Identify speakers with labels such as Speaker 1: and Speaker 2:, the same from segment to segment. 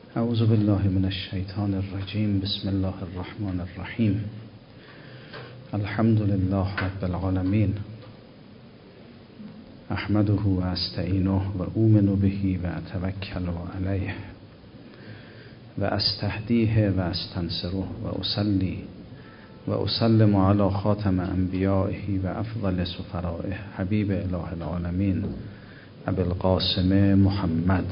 Speaker 1: اعوذ بالله من الشیطان الرجیم. بسم الله الرحمن الرحیم. الحمد لله رب العالمین. احمده و استعینه و اؤمن به و اتوکل علیه و استهدیه و استنصره و اصلی و اسلم علی خاتم انبیائه و افضل سفرائه حبیب اله العالمین ابی القاسم محمد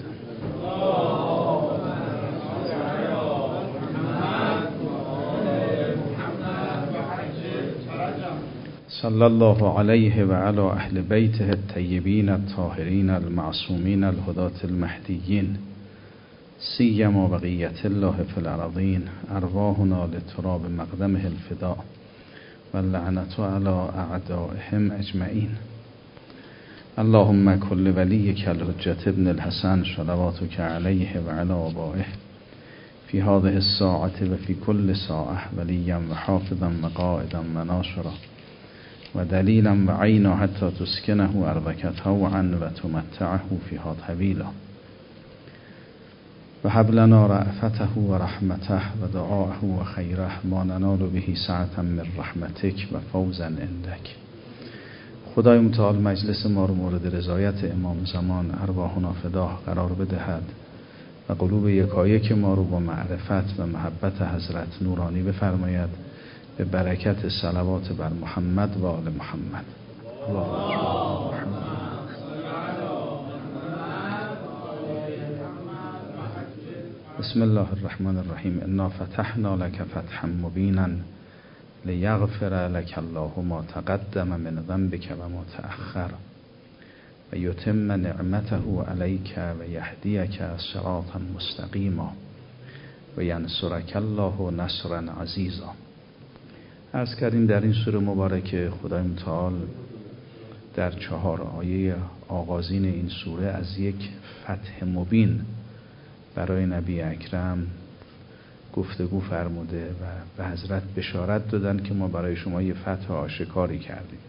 Speaker 1: صلی الله علیه و علی اهل بیته الطیبین الطاهرین المعصومین الهداة المهدیین سیما بقیة الله فی الارضین ارواحنا لتراب مقدمه الفداء واللعنة علی اعدائهم اجمعین. اللهم کل ولیک الحجة ابن الحسن صلواتک علیه و علی آبائه فی هذه الساعة و فی کل ساعة ولیا و حافظا و قائدا و ناصرا و دلیلا و عینا حتی تسکنه ارضک طوعا و تمتعه فیها طویلا و هب لنا رأفته و رحمته و دعاءه و خیره ما ننال به سعة من رحمتک و فوزا عندک. خدای متعال مجلس ما رو مورد رضایت امام زمان ارواحنا فداه قرار بدهد و قلوب یکایک ما رو با معرفت و محبت حضرت نورانی بفرماید به برکت صلوات بر محمد و آل محمد. بسم الله الرحمن الرحیم. انا فتحنا لك فتحا مبینا لیغفر لك الله ما تقدم من ذنبك و ما تأخر و یتم نعمته علیک و یهدیک صراطا مستقیما و ینصرک الله نصرا عزیزا. عرض کردیم در این سوره مبارکه خدای متعال در 4 آیه آغازین این سوره از یک فتح مبین برای نبی اکرم گفتگو فرموده و به حضرت بشارت دادن که ما برای شما یه فتح آشکاری کردیم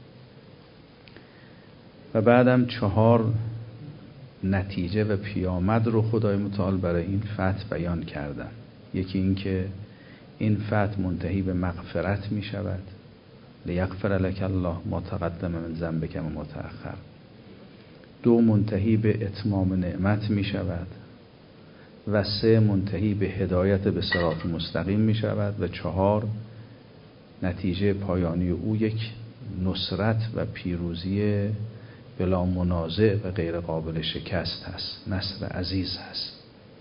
Speaker 1: و بعدم 4 نتیجه و پیامد رو خدای متعال برای این فتح بیان کردن. یکی این که این فتح منتهی به مغفرت می شود، لیغفر لک الله ما تقدم من ذنبک و ما تأخر. 2 منتهی به اتمام نعمت می شود و 3 منتهی به هدایت به صراط مستقیم می شود و 4 نتیجه پایانی او یک نصرت و پیروزی بلا منازع و غیر قابل شکست هست، نصر عزیز هست.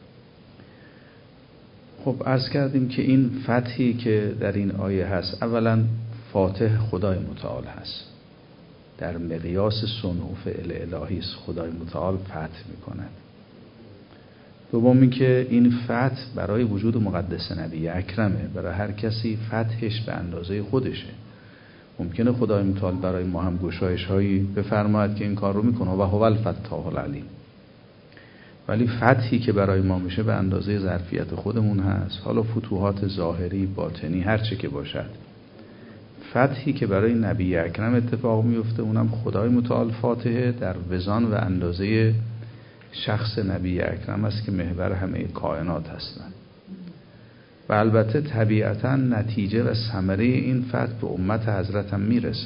Speaker 1: خب عرض کردیم که این فتحی که در این آیه هست اولا فاتح خدای متعال هست، در مقیاس صنع و فعل الهی است خدای متعال فتح می کند. دومی که این فتح برای وجود مقدس نبی اکرمه، برای هر کسی فتحش به اندازه خودشه. ممکنه خدای متعال برای ما هم گشایش هایی بفرماید که این کار رو میکنه و هو الفتاح العلیم، ولی فتحی که برای ما میشه به اندازه ظرفیت خودمون هست، حالا فتوحات ظاهری باطنی هر چه که باشد. فتحی که برای نبی اکرم اتفاق میفته اونم خدای متعال فاتحه در وزان و اندازه شخص نبی اکرم است که محور همه کائنات هستند و البته طبیعتا نتیجه و ثمره این فتح به امت حضرت هم میرسه.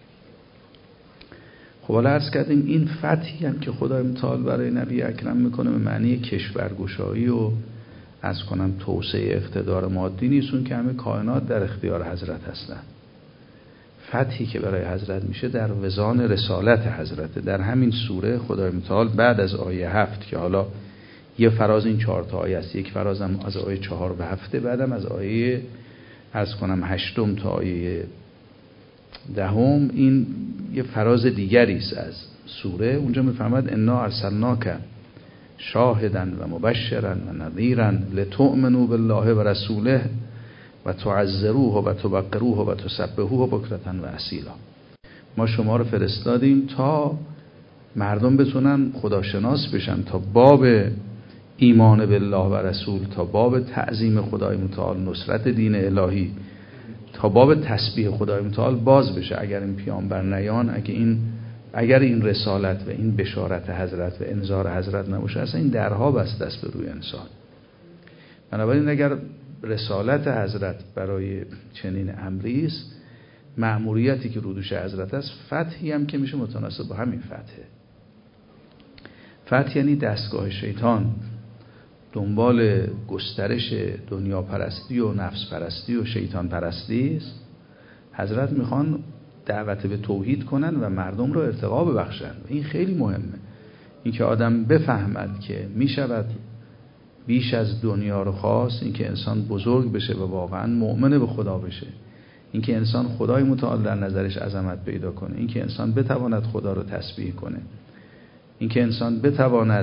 Speaker 1: خب حالا عرض کردیم این فتحی هم که خدای متعال برای نبی اکرم میکنه به معنی کشورگشایی و از کنم توسعه اقتدار مادی نیستون که همه کائنات در اختیار حضرت هستن. فتحی که برای حضرت میشه در وزان رسالت حضرت. در همین سوره خدای متعال بعد از آیه 7 که حالا یه فراز این 4 تا آیه است، یک فراز هم از آیه 4 به 7، بعدم از آیه از کنم 8 تا آیه 10 این یه فراز دیگری است از سوره. اونجا میفرماد انا ارسلناک شاهدا و مبشرا و نذیرا لتؤمنوا بالله و رسوله و تعزروه و تبقروه و تسبحوه بکرة و اصیلا. ما شما رو فرستادیم تا مردم بتونن خداشناس بشن، تا باب ایمان بالله و رسول، تا باب تعظیم خدای متعال، نصرت دین الهی، تا باب تسبیح خدای متعال باز بشه. اگر این پیامبر نیان، اگر این رسالت و این بشارت حضرت و انذار حضرت نباشه، اصلا این درها بسته است به روی انسان. بنابراین اگر رسالت حضرت برای چنین امری است، مأموریتی که رو دوش حضرت است، فتحی هم که میشه متناسب با همین فتحه. فتح یعنی دستگاه شیطان دنبال گسترش دنیا پرستی و نفس پرستی و شیطان پرستی است. حضرت میخوان دعوت به توحید کنن و مردم رو ارتقا ببخشن. این خیلی مهمه، این که آدم بفهمد که میشود بیش از دنیا رو خواست، این که انسان بزرگ بشه و واقعا مؤمن به خدا بشه، این که انسان خدای متعال در نظرش عظمت پیدا کنه، این که انسان بتواند خدا رو تسبیح کنه، این که انسان بتواند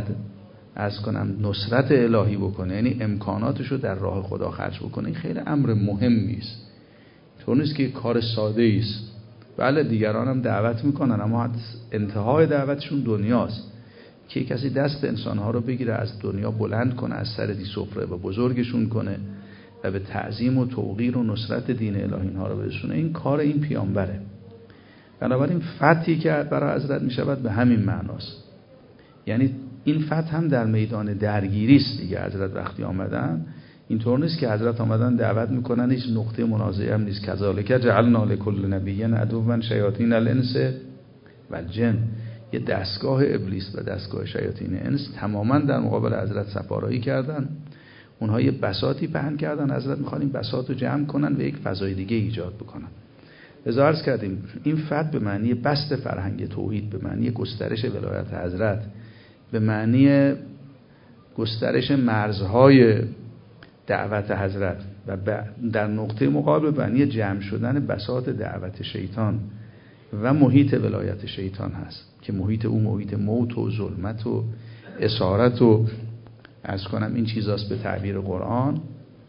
Speaker 1: نصرت الهی بکنه، یعنی امکاناتش رو در راه خدا خرج بکنه. این خیلی امر مهمی است. طور نیست که کار ساده است. بله دیگران هم دعوت میکنن، اما انتهای دعوتشون دنیاست که کسی دست انسانها رو بگیره از دنیا بلند کنه، از سر سفره و بزرگشون کنه و به تعظیم و توقیر و نصرت دین الهی اینها رو برسونه. این کار این پیامبره. بنابراین فتحی که برای حضرت میشود به همین معناست. یعنی این فتح هم در میدان درگیری است دیگه. حضرت وقتی آمدن اینطور نیست که حضرت آمدن دعوت میکنن، هیچ نقطه منازعه هم نیست. کذالک جعلنا لکل نبی عدوا شیاطین الانس والجن. یه دستگاه ابلیس و دستگاه شیاطین انس تماما در مقابل حضرت سپارایی کردن. اونها یه بساطی پهن کردن، حضرت میخوان این بساط رو جمع کنن و یک فضای دیگه ایجاد بکنن. لذا عرض کردیم این فتح به معنی بسط فرهنگ توحید، به معنی گسترش ولایت حضرت، به معنی گسترش مرزهای دعوت حضرت و در نقطه مقابل به معنی جمع شدن بساط دعوت شیطان و محیط ولایت شیطان هست که محیط او محیط موت و ظلمت و اسارت و این چیزاست به تعبیر قرآن.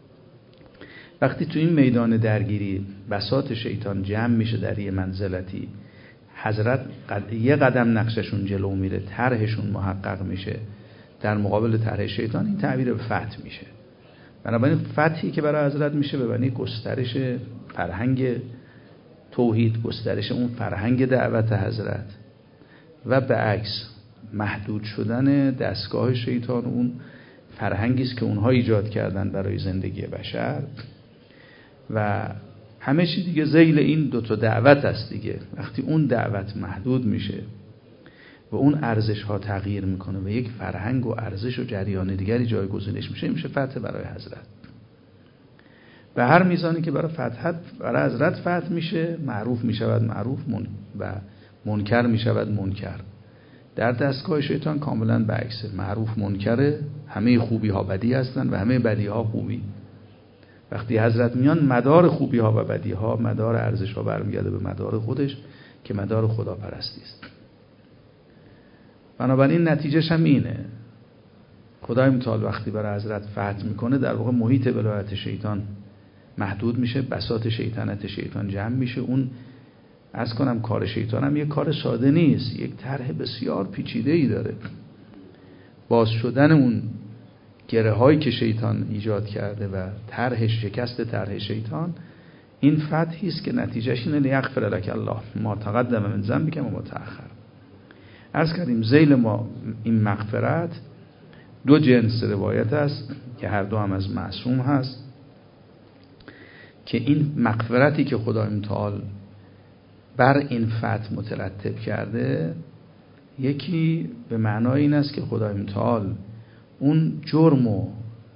Speaker 1: وقتی تو این میدان درگیری بساط شیطان جمع میشه در یه منزلتی، حضرت یه قدم نقششون جلو میره، طرحشون محقق میشه در مقابل طرح شیطان، این تعبیر به فتح میشه. بنابراین فتحی که برای حضرت میشه به معنی گسترش فرهنگ توحید، گسترش اون فرهنگ دعوت حضرت و به عکس محدود شدن دستگاه شیطان، اون فرهنگی است که اونها ایجاد کردن برای زندگی بشر و همه چی دیگه ذیل این دوتا دعوت است دیگه. وقتی اون دعوت محدود میشه و اون ارزش ها تغییر میکنه و یک فرهنگ و ارزش و جریان دیگری جایگزینش میشه، میشه فتح برای حضرت. به هر میزانی که برای حضرت فتح میشه، معروف میشود معروف و منکر میشود منکر. در دستگاه شیطان کاملا برعکسه، معروف منکره، همه خوبی ها بدی هستن و همه بدی ها خوبی. وقتی حضرت میان مدار خوبی ها و بدی ها، مدار ارزش ها برمیگرده به مدار خودش که مدار خداپرستی است. بنابراین نتیجهش هم اینه، خدای متعال وقتی برای حضرت فتح میکنه در واقع محیط ولایت شیطان محدود میشه، بساط شیطنت شیطان جمع میشه. اون کار شیطان هم یک کار ساده نیست، یک طرح بسیار پیچیده‌ای داره. باز شدن اون گره هایی که شیطان ایجاد کرده و شکست طرح شیطان، این فتحی است که نتیجهش اینه لیغفر لک الله ما تقدم من ذنبک و ما تأخر. عرض کردیم ذیل ما این مغفرت دو جنس روایت است که هر دو هم از معصوم هست، که این مغفرتی که خدای متعال بر این فتح مترتب کرده، یکی به معنای این است که خدای متعال اون جرم و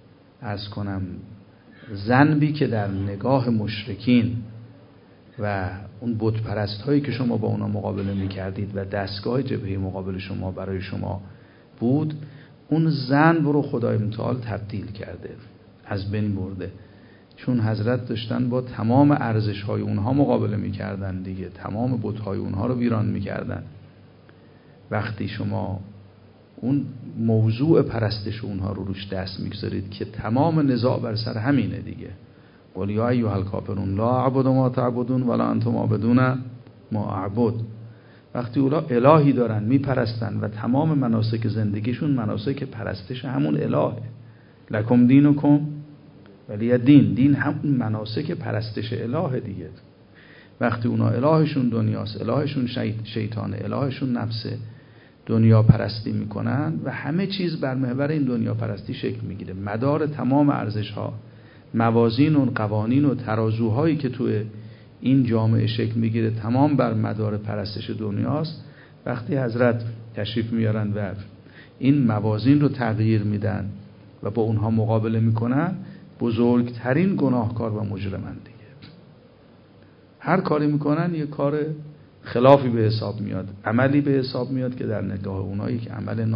Speaker 1: ذنبی که در نگاه مشرکین و اون بت پرست هایی که شما با اونا مقابله میکردید و دستگاه جبهه مقابل شما برای شما بود، اون ذنب رو خدای متعال تبدیل کرده، از بین برده. چون حضرت داشتن با تمام ارزش های اونها مقابله میکردن دیگه، تمام بت های اونها رو ویران میکردن. وقتی شما اون موضوع پرستش اونها رو روش دست میگذارید که تمام نزاع بر سر همینه دیگه، قل یا ایها الکافرون لا اعبد ما تعبدون ولا انتم عابدون ما اعبد. وقتی اونا الهی دارن میپرستن و تمام مناسک زندگیشون مناسک پرستش همون الهه، لکم دینکم ولی دین همون مناسک پرستش الهه دیگه. وقتی اونا الهشون دنیاست، الهشون شیطانه، الهشون نفسه، دنیا پرستی میکنن و همه چیز بر محور این دنیا پرستی شکل میگیره. مدار تمام ارزش ها، موازین و قوانین و ترازوهایی که توی این جامعه شکل میگیره تمام بر مدار پرستش دنیاست. وقتی حضرت تشریف میارن و این موازین رو تغییر میدن و با اونها مقابله میکنن، بزرگترین گناهکار و مجرمن دیگه. هر کاری میکنن یه کار خلافی به حساب میاد، عملی به حساب میاد که در نگاه اونها یک عمل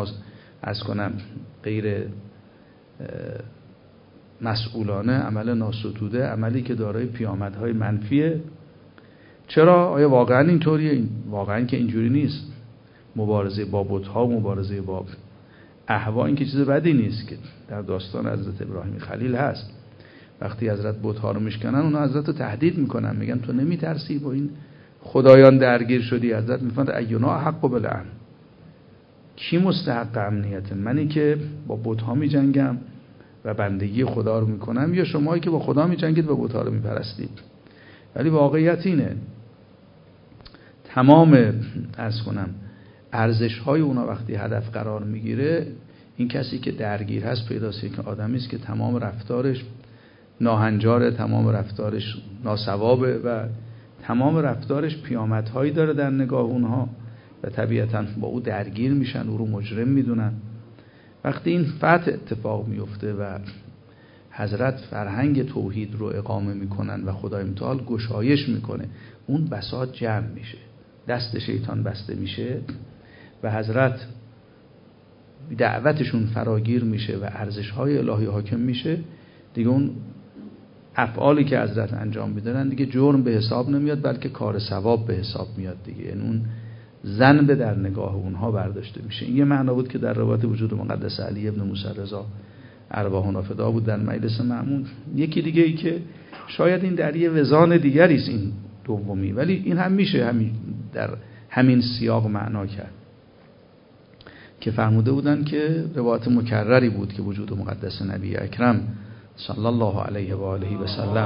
Speaker 1: غیر مسئولانه، عمل ناستوده، عملی که دارای پیامدهای منفیه. چرا؟ آیا واقعا اینطوریه؟ واقعا که اینجوری نیست. مبارزه با بت‌ها و مبارزه با اهوا این که چیز بدی نیست، که در داستان حضرت ابراهیم خلیل هست. وقتی حضرت بت‌ها رو میشکنن، اونا حضرت رو تهدید میکنن، میگن تو نمیترسی با این خدایان درگیر شدی؟ حضرت میفرماید اینا حق بالامن، کی مستحق امنیت؟ منی که با بت‌ها میجنگم و بندگی خدا رو میکنم، یا شمایی که با خدا میجنگید و بت‌ها رو میپرستید؟ ولی واقعیت اینه تمام ارزش‌های اونا وقتی هدف قرار میگیره، این کسی که درگیر هست پیداست که آدمی است که تمام رفتارش ناهنجاره، تمام رفتارش ناسوابه و تمام رفتارش پیامدهایی داره در نگاه اونها و طبیعتاً با او درگیر میشن، او رو مجرم میدونن. وقتی این فتح اتفاق میفته و حضرت فرهنگ توحید رو اقامه میکنن و خدای متعال گشایش میکنه، اون بساط جمع میشه، دست شیطان بسته میشه و حضرت دعوتشون فراگیر میشه و ارزش‌های الهی حاکم میشه. دیگه اون افعالی که حضرت انجام میدن دیگه جرم به حساب نمیاد، بلکه کار ثواب به حساب میاد دیگه. یعنی اون ذنب در نگاه اونها برداشته میشه. این یه معنا بود که در روایت وجود مقدس علی ابن موسی رضا ارواحنا فدا بود در مجلس مأمون. یکی دیگه ای که شاید این در یه وزان دیگری است، این دومی، ولی این هم میشه همین در همین سیاق معنا کرد که فرموده بودن که روایت مکرری بود که وجود مقدس نبی اکرم صلی الله علیه و آله و سلم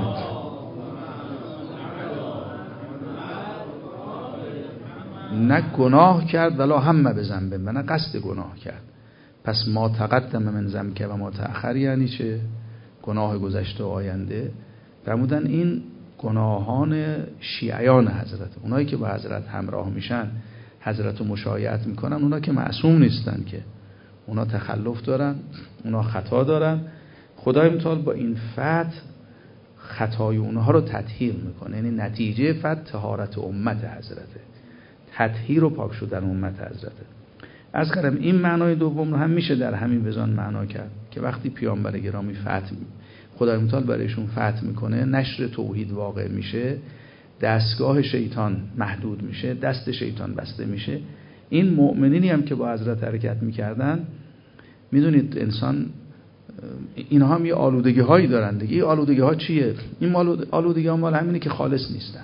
Speaker 1: نه گناه کرد ولا هم به ذنب، و نه قصد گناه کرد. پس ما تقدم من ذنب و ما تأخر یعنی چه؟ گناه گذشته و آینده. فرمودن این گناهان شیعیان حضرت، اونایی که با حضرت همراه میشن، حضرت رو مشایعت میکنن، اونا که معصوم نیستن، که اونا تخلف دارن، اونا خطا دارن. خدای متعال با این فتح خطای اونها رو تطهیر میکنه. یعنی نتیجه فتح طهارت امت حضرته، تطهیر و پاک شدن امت حضرته. از کردم این معنای دوم رو هم میشه در همین وزان معنا کرد که وقتی پیامبر گرامی خدای متعال برایشون فتح میکنه، نشر توحید واقع میشه، دستگاه شیطان محدود میشه، دست شیطان بسته میشه. این مؤمنینی هم که با حضرت حرکت میکردن، میدونید انسان اینها هم یه آلودگی هایی دارن دیگه. این آلودگی ها چیه؟ این آلودگی ها مال همینه که خالص نیستن.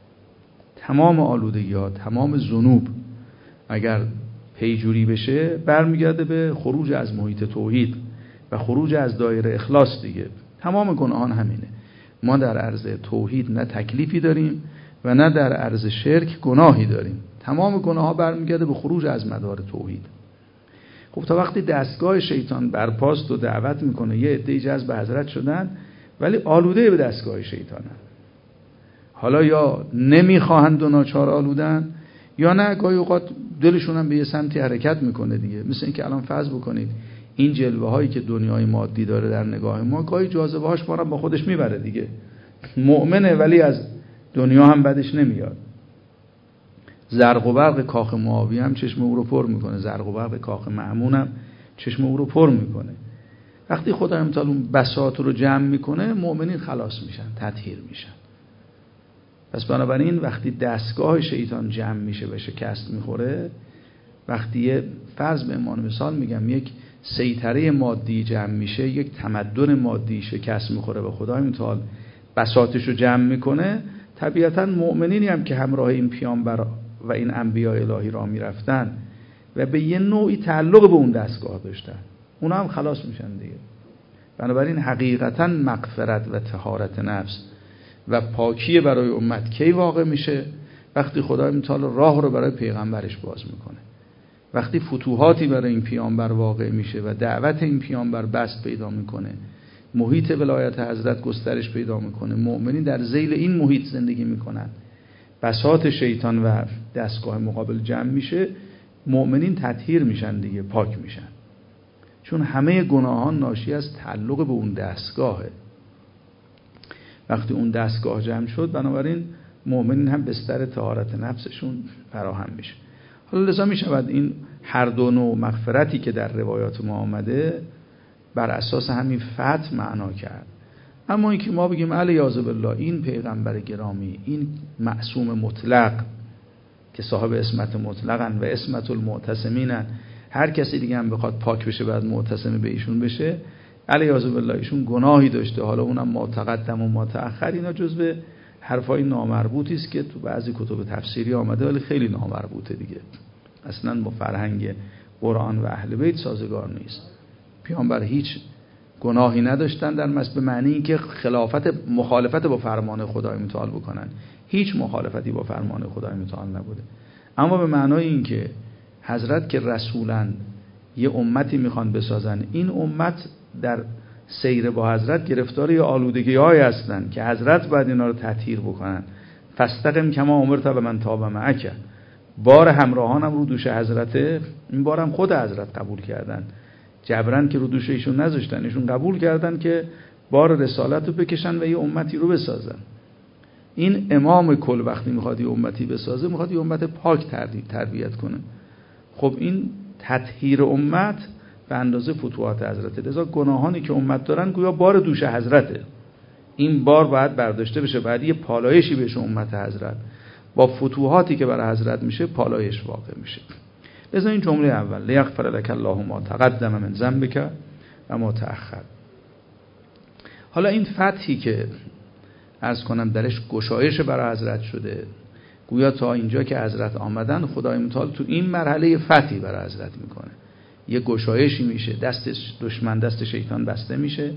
Speaker 1: تمام آلودگی ها، تمام ذنوب اگر پیجوری بشه برمیگرده به خروج از محیط توحید و خروج از دایره اخلاص دیگه. تمام گناهان همینه. ما در عرض توحید نه تکلیفی داریم و نه در عرض شرک گناهی داریم. تمام گناه ها برمیگرده به خروج از مدار توحید. خب تا وقتی دستگاه شیطان برپاست و دعوت میکنه، یه عده جذب حضرت شدن ولی آلوده به دستگاه شیطانن، حالا یا نمیخواهند و ناچار آلودن، یا نه گاهی اوقات دلشون هم به یه سمتی حرکت میکنه دیگه. مثل این که الان فرض بکنید این جلوه هایی که دنیای مادی داره در نگاه ما، گاهی جاذبه هاش ما رو با خودش میبره دیگه. مؤمنه ولی از دنیا هم بدش نمیاد. زرق و برق کاخ معاویه هم چشم او رو پر میکنه، زرق و برق کاخ مأمون هم چشم او رو پر میکنه. وقتی خدای متعال اون بساط رو جمع میکنه، مؤمنین خلاص میشن، تطهیر میشن. پس بنابراین وقتی دستگاه شیطان جمع میشه و شکست میخوره، وقتی یه فرض به عنوان مثال میگم یک سیطره مادی جمع میشه، یک تمدن مادی شکست میخوره و خدای متعال بساطش رو جمع میکنه، طبیعتا مؤمنینی هم که همراه این پیامبر و این انبیاء الهی را میرفتن و به یه نوعی تعلق به اون دستگاه داشتن، اونا هم خلاص میشن دیگه. بنابراین حقیقتا مغفرت و طهارت نفس و پاکی برای امت کی واقع میشه؟ وقتی خدای متعال راه رو برای پیغمبرش باز میکنه. وقتی فتوحاتی برای این پیامبر واقع میشه و دعوت این پیامبر بسط پیدا میکنه، محیط ولایت حضرت گسترش پیدا میکنه، مؤمنین در ذیل این محیط زندگی میکنن، بساط شیطان و دستگاه مقابل جمع میشه، مؤمنین تطهیر میشن دیگه، پاک میشن، چون همه گناهان ناشی از تعلق به اون دستگاهه. وقتی اون دستگاه جمع شد، بنابراین مؤمنین هم بستر طهارت نفسشون فراهم میشه. حالا لذا میشود این هر دو نوع مغفرتی که در روایات ما آمده بر اساس همین فتح معنا کرد. اما اینکه ما بگیم علیاذ بالله این پیغمبر گرامی، این معصوم مطلق که صاحب اسمت مطلقن و اسمت المعتصمینن، هر کسی دیگه هم بخواد پاک بشه بعد معتصم به ایشون بشه، علیاذ بالله ایشون گناهی داشته، حالا اونم ما تقدم و ما تأخر، اینا جزء حرفای نامربوطی است که تو بعضی کتب تفسیری آمده ولی خیلی نامربوطه دیگه، اصلا با فرهنگ قرآن و اهل بیت سازگار نیست. پیامبر هیچ گناهی نداشتن در به معنی اینکه مخالفت با فرمان خدای متعال بکنن، هیچ مخالفتی با فرمان خدای متعال نبوده. اما به معنای اینکه حضرت که رسولن یه امتی میخوان بسازن، این امت در سیر با حضرت گرفتار یه آلودگی‌های هستن که حضرت باید اینا رو تطهیر بکنن. فاستقم کما امرت و من تاب معک، بار همراهانم رو دوش حضرته، این بارم خود حضرت قبول کردن، جبران که رو دوش ایشون نذاشتن، ایشون قبول کردن که بار رسالت رو بکشن و یه امتی رو بسازن. این امام کل وقتی میخواد یه امتی بسازه، میخواد یه امت پاک تربیت کنه. خب این تطهیر امت به اندازه فتوحات حضرت، لذا گناهانی که امت دارن گویا بار دوش حضرته، این بار باید برداشته بشه، باید یه پالایشی بشه امت حضرت، با فتوحاتی که برای حضرت میشه پالایش واقع میشه. لذا این جمله اول لیغفر لک الله ما تقدم من ذنبک و ما تأخر. حالا این فتحی که عرض کنم درش گشایش برای حضرت شده، گویا تا اینجا که حضرت آمدن خدای متعال تو این مرحله فتحی برای حضرت میکنه، یه گشایشی میشه، دست شیطان بسته میشه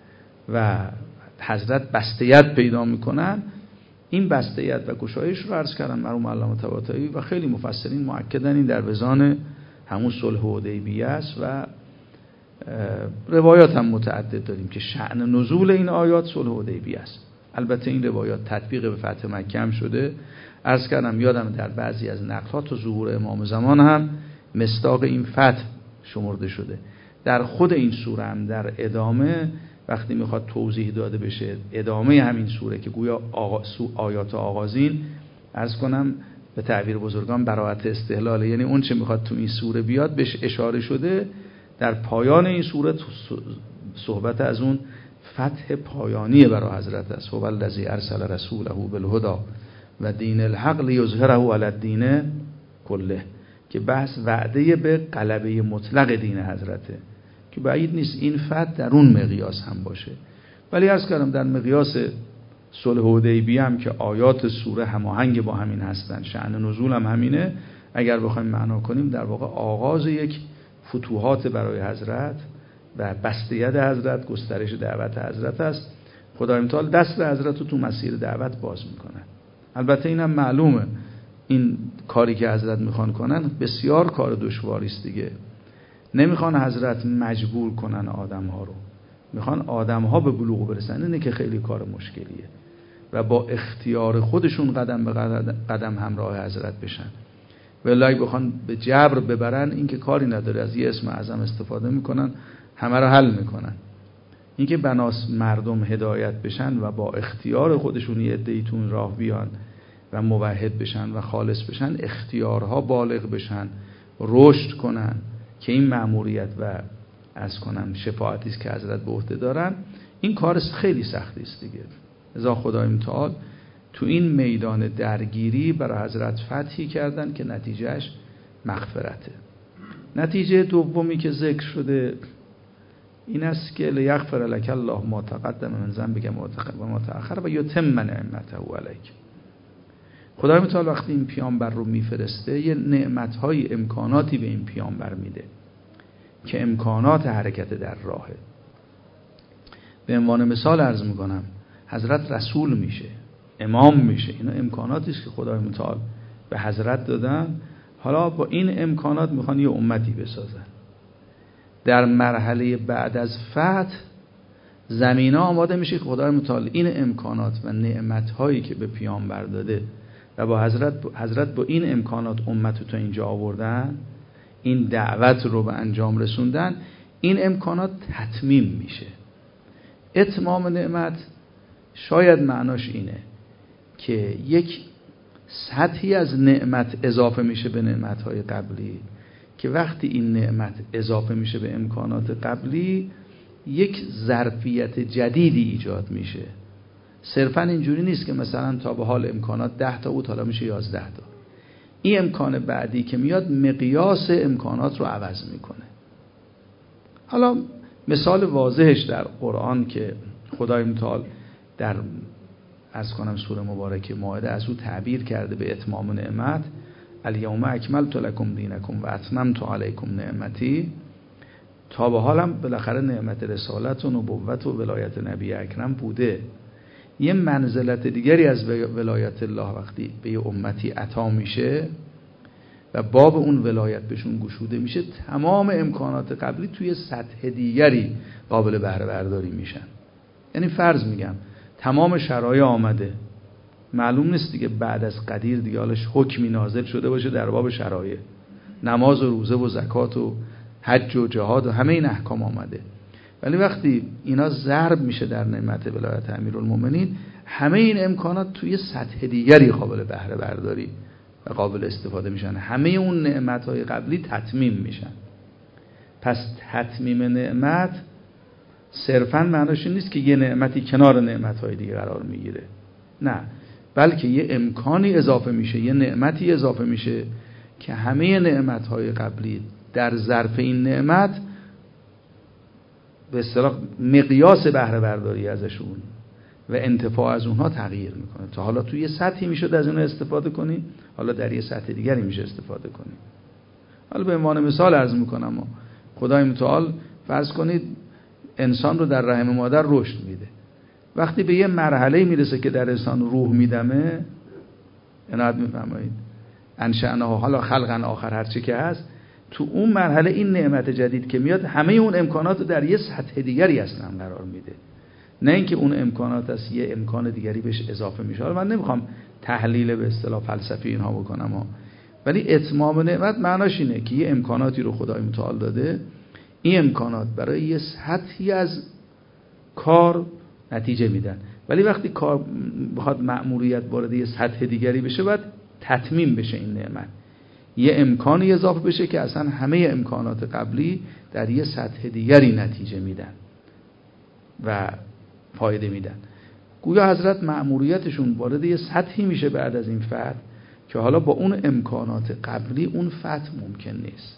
Speaker 1: و حضرت بستیت پیدا میکنن. این بستیت و گشایش رو عرض کردم مرحوم علامه طباطبایی و خیلی مفسرین مؤکدن این در وزان همون صلح حدیبیه است و روایات هم متعدد داریم که شأن نزول این آیات صلح حدیبیه است. البته این روایات تطبیق به فتح مکه هم شده، عرض کردم یادم در بعضی از نقلات و ظهور امام زمان هم مصداق این فتح شمرده شده. در خود این سوره هم در ادامه وقتی میخواد توضیح داده بشه، ادامه همین سوره که گویا آیات آغازین، عرض کنم به تعبیر بزرگان براءت استحلاله، یعنی اون چه میخواد تو این سوره بیاد بهش اشاره شده. در پایان این سوره صحبت از اون فتح پایانی برای حضرت است. هو الذی ارسل رسوله بالهدی و دین الحق لیظهره علی الدین کله، که بحث وعده به غلبه مطلق دین حضرته، که بعید نیست این فتح در اون مقیاس هم باشه. ولی عرض کردم در مقیاس صلح حدیبیه هم که آیات سوره هماهنگ با همین هستن، شأن نزول هم همینه، اگر بخوایم معنا کنیم در واقع آغاز یک فتوحات برای حضرت و بستیت حضرت، گسترش دعوت حضرت است. خدای متعال دست حضرت رو تو مسیر دعوت باز میکنه. البته اینم معلومه این کاری که حضرت میخوان کنن بسیار کار دشواری است دیگه. نمیخوان حضرت مجبور کنن آدم ها رو، میخوان آدم ها به بلوغ برسن، اینه که خیلی کار مشکلیه و با اختیار خودشون قدم به قدم همراه حضرت بشن. ولای بخوان به جبر ببرن، این که کاری نداره، از یه اسم اعظم استفاده میکنن همه رو حل میکنن. این که بناس مردم هدایت بشن و با اختیار خودشون یه عده‌ایتون راه بیان و موحد بشن و خالص بشن، اختیارها بالغ بشن، رشد کنن، که این مأموریت و از کنم شفاعتی است که حضرت به عهده دارن، این کار خیلی سختی است دیگه. لذا خدای متعال تو این میدان درگیری برای حضرت فتحی کردن که نتیجهش مغفرته. نتیجه دومی که ذکر شده این است که لیغفر لک الله ما تقدم من ذنبک و ما تأخر و یتم نعمته علیک. خدای متعال وقتی این پیامبر رو میفرسته یه نعمت‌های امکاناتی به این پیامبر میده که امکانات حرکت در راهه. به عنوان مثال عرض میکنم، حضرت رسول میشه، امام میشه، اینا امکاناتی است که خدای متعال به حضرت دادن. حالا با این امکانات میخوان یه امتی بسازن. در مرحله بعد از فتح زمینه آماده میشه که خدای متعال این امکانات و نعمت‌هایی که به پیامبر داده و با حضرت با این امکانات امت رو تا اینجا آوردن، این دعوت رو به انجام رسوندن، این امکانات تتمیم میشه. اتمام نعمت شاید معناش اینه که یک سطحی از نعمت اضافه میشه به نعمت‌های قبلی، که وقتی این نعمت اضافه میشه به امکانات قبلی یک ظرفیت جدیدی ایجاد میشه. صرفا اینجوری نیست که مثلا تا به حال امکانات 10 تا بود حالا میشه 11 تا. این امکان بعدی که میاد مقیاس امکانات رو عوض میکنه. حالا مثال واضحش در قرآن که خدای متعال در سوره مبارکه مائده از او تعبیر کرده به اتمام نعمت، الیوم اکملت لکم دینکم و اتممت علیکم نعمتی. تا به حالم بالاخره نعمت رسالت و نبوت و ولایت نبی اکرم بوده. یه منزلت دیگری از ولایت الله وقتی به یه امتی عطا میشه و باب اون ولایت بهشون گشوده میشه، تمام امکانات قبلی توی سطح دیگری قابل بهره برداری میشن. یعنی فرض میگم تمام شرایط آمده، معلوم نیست دیگه بعد از قدیر دیگه حالش حکمی نازل شده باشه در باب شرایط، نماز و روزه و زکات و حج و جهاد و همه این احکام آمده، ولی وقتی اینا ضرب میشه در نعمت ولایت امیرالمومنین، همه این امکانات توی سطح دیگری قابل بهره برداری و قابل استفاده میشن. همه اون نعمت‌های قبلی تتمیم میشن. پس تتمیم نعمت صرفاً معناش این نیست که یه نعمتی کنار نعمت‌های دیگه قرار میگیره، نه، بلکه یه امکانی اضافه میشه، یه نعمتی اضافه میشه که همه نعمت‌های قبلی در ظرف این نعمت به اصطلاح مقیاس بهره برداری ازشون و انتفاع از اونها تغییر میکنه. تا حالا توی یه سطحی میشد از اونها استفاده کنی، حالا در یه سطح دیگری میشه استفاده کنی. حالا به عنوان مثال عرض میکنم، خدای متعال فرض کنید انسان رو در رحم مادر رشد میده، وقتی به یه مرحله میرسه که در انسان روح میدمه، عنایت میفرمایید، انشأناه حالا خلقا آخر هرچی که هست، تو اون مرحله این نعمت جدید که میاد همه اون امکانات رو در یه سطح دیگری اصلا قرار میده، نه اینکه اون امکانات از یه امکان دیگری بهش اضافه میشه. حالا من نمیخوام تحلیل به اصطلاح فلسفی اینها بکنم ولی اتمام نعمت معناش اینه که یه امکاناتی رو خدای متعال داده، این امکانات برای یه سطحی از کار نتیجه میدن، ولی وقتی کار بخواد مأموریت وارد یه سطح دیگری بشه باید تتمیم بشه این نعمت، یه امکانی اضافه بشه که اصلا همه امکانات قبلی در یه سطح دیگری نتیجه میدن و فایده میدن. گویا حضرت مأموریتشون وارد یه سطحی میشه بعد از این فتح که حالا با اون امکانات قبلی اون فتح ممکن نیست،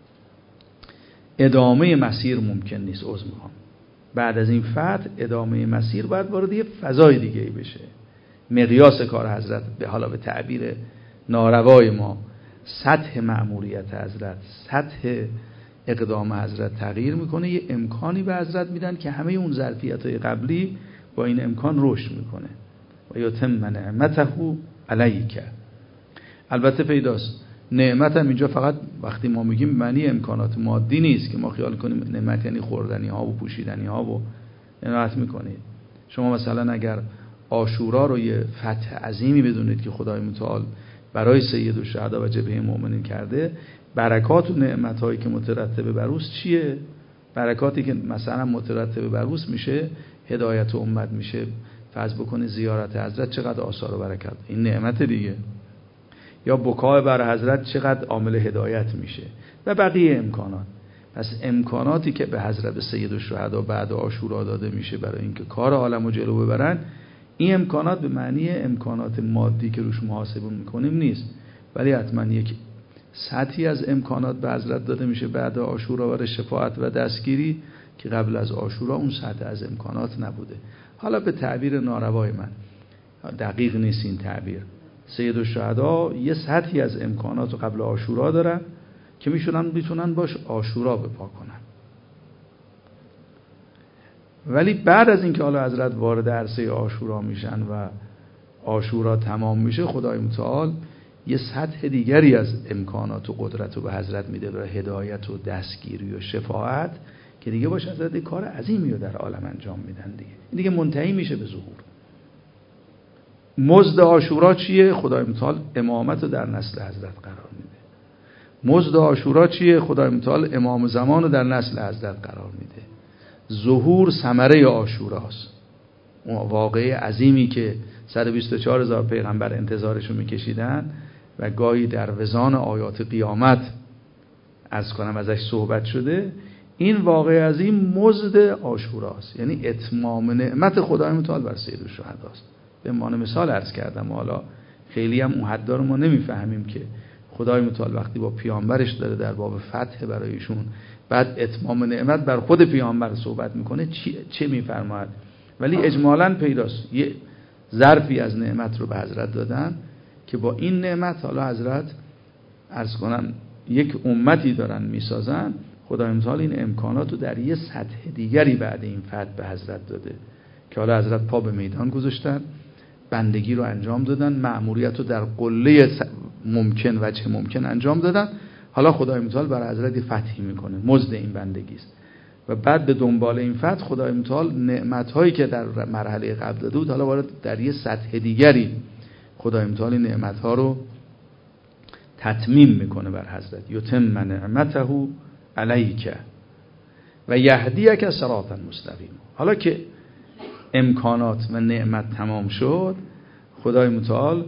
Speaker 1: ادامه مسیر ممکن نیست. بعد از این فتح ادامه مسیر باید وارد یه فضای دیگه‌ای بشه. مقیاس کار حضرت حالا به تعبیر ناروای ما سطح مأموریت حضرت، سطح اقدام حضرت تغییر میکنه، یه امکانی به حضرت میدن که همه اون ظرفیت‌های قبلی با این امکان رشد میکنه و یتم نعمته علیک. البته پیداست نعمت هم اینجا فقط وقتی ما میگیم معنی امکانات مادی نیست که ما خیال کنیم نعمت یعنی خوردنی ها و پوشیدنی ها و عنایت میکنید. شما مثلا اگر عاشورا رو یه فتح عظیمی بدونید که خدای متعال برای سید الشهدا و جبهه مؤمنین کرده، برکات و نعمت هایی که مترتبه بر اوست چیه؟ برکاتی که مثلا مترتبه بر اوست میشه هدایت امت، میشه فرض بکنه زیارت حضرت، چقدر آثار و برکت، این نعمت دیگه. یا بکای بر حضرت چقدر عامل هدایت میشه و بقیه امکانات. پس امکاناتی که به حضرت سید الشهدا بعد عاشورا داده میشه برای اینکه کار عالمو جلو ببرن، این امکانات به معنی امکانات مادی که روش محاسبه میکنیم نیست، ولی حتما یک سطحی از امکانات به حضرت داده میشه بعد عاشورا برای شفاعت و دستگیری که قبل از عاشورا اون سطح از امکانات نبوده. حالا به تعبیر ناروای من، دقیق نیست این تعبیر، سید الشهدا یه سطحی از امکانات رو قبل عاشورا دارن که میتونن باش عاشورا بپا کنن، ولی بعد از اینکه حالا حضرت وارد عرصه عاشورا میشن و عاشورا تمام میشه، خدای متعال یه سطح دیگری از امکانات و قدرت رو به حضرت میده برای هدایت و دستگیری و شفاعت که دیگه باشه حضرت کار عظیمی رو در عالم انجام میدن دیگه. این دیگه منتهی میشه به ظهور. مزد عاشورا چیه؟ خدای متعال امامت رو در نسل حضرت قرار میده. مزد عاشورا چیه؟ خدای متعال امام زمان رو در نسل حضرت قرار میده. ظهور ثمره عاشوراست، اون واقعه عظیمی که 124,000 پیغمبر انتظارشو میکشیدن و گاهی در وزان آیات قیامت از کنم ازش صحبت شده. این واقعه عظیم مزد عاشوراست، یعنی اتمام نعمت خدای متعال بر سید الشهداست. به عنوان مثال عرض کردم، حالا خیلی هم اون حد رو ما نمیفهمیم که خدای متعال وقتی با پیامبرش داره در باب فتح برایشون، بعد اتمام نعمت بر خود پیامبر صحبت میکنه چه میفرماید، ولی اجمالاً پیداست یه ظرفی از نعمت رو به حضرت دادن که با این نعمت حالا حضرت عرض کنم یک امتی دارن میسازن. خدای متعال این امکانات رو در یه سطح دیگری بعد این فتح به حضرت داده که حالا حضرت پا به میدان گذاشتن، بندگی رو انجام دادن، مأموریت رو در قله ممکن و چه ممکن انجام دادن. حالا خدای متعال برای حضرت فتحی میکنه، مزد این بندگی است. و بعد به دنبال این فتح خدای متعال نعمت‌هایی که در مرحله قبل داده بود حالا وارد در یه سطح دیگری خدای متعال این نعمت‌ها رو تتمیم میکنه بر حضرت. یتم نعمته علیک و یهدیک صراطا مستقیم. حالا که امکانات و نعمت تمام شد، خدای متعال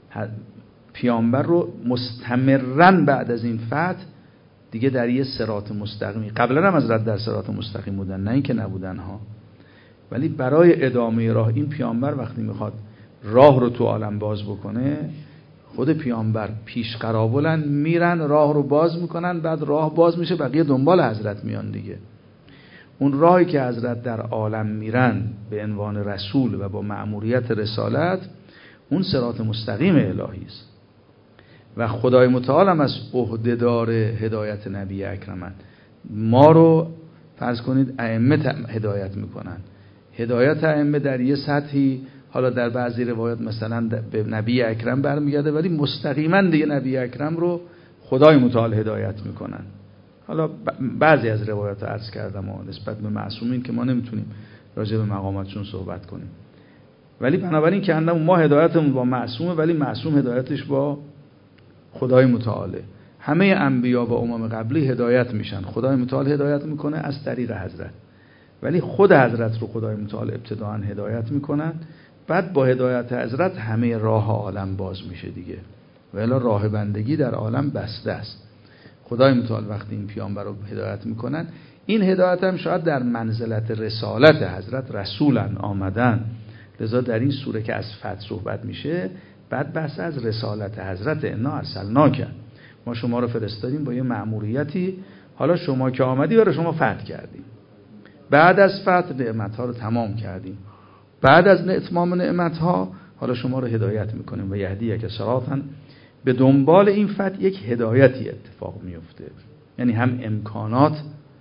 Speaker 1: پیامبر رو مستمرا بعد از این فتح دیگه در یه صراط مستقیمی، قبلا هم حضرت در صراط مستقیم بودن، نه اینکه نبودن ها، ولی برای ادامه راه این پیامبر وقتی میخواد راه رو تو عالم باز بکنه، خود پیامبر پیش قرابلن میرن راه رو باز میکنن، بعد راه باز میشه بقیه دنبال حضرت میان دیگه. اون راهی که حضرت در عالم میرن به عنوان رسول و با مأموریت رسالت، اون صراط مستقیم الهی است و خدای متعال هم از عهده‌دار هدایت نبی اکرمن. ما رو فرض کنید ائمه هدایت میکنن. هدایت ائمه در یه سطحی، حالا در بعضی روایات مثلا به نبی اکرم برمیگرده، ولی مستقیما دیگه نبی اکرم رو خدای متعال هدایت میکنن. حالا بعضی از روایات عرض کردم و نسبت به معصومین که ما نمیتونیم راجع به مقاماتشون صحبت کنیم، ولی بنابراین که ما هدایتمون با معصومه، ولی معصوم هدایتش با خدای متعاله. همه انبیا و امم قبلی هدایت میشن، خدای متعال هدایت میکنه از طریق حضرت، ولی خود حضرت رو خدای متعال ابتداء هدایت میکنن، بعد با هدایت حضرت همه راه عالم باز میشه دیگه، و الا راه بندگی در عالم بسته است. خدای متعال وقتی این پیامبر رو هدایت میکنن، این هدایت هم شاید در منزلت رسالت حضرت رسولن آمدن، لذا در این سوره که از فتح صحبت میشه، بعد بحث از رسالت حضرت انا ارسلناک، ما شما رو فرستادیم با یه مأموریتی، حالا شما که آمدی برای شما فتح کردیم، بعد از فتح نعمت‌ها رو تمام کردیم، بعد از اتمام نعمت‌ها حالا شما رو هدایت میکنیم و یهدیک صراطا. به دنبال این فتح یک هدایتی اتفاق میفته، یعنی هم امکانات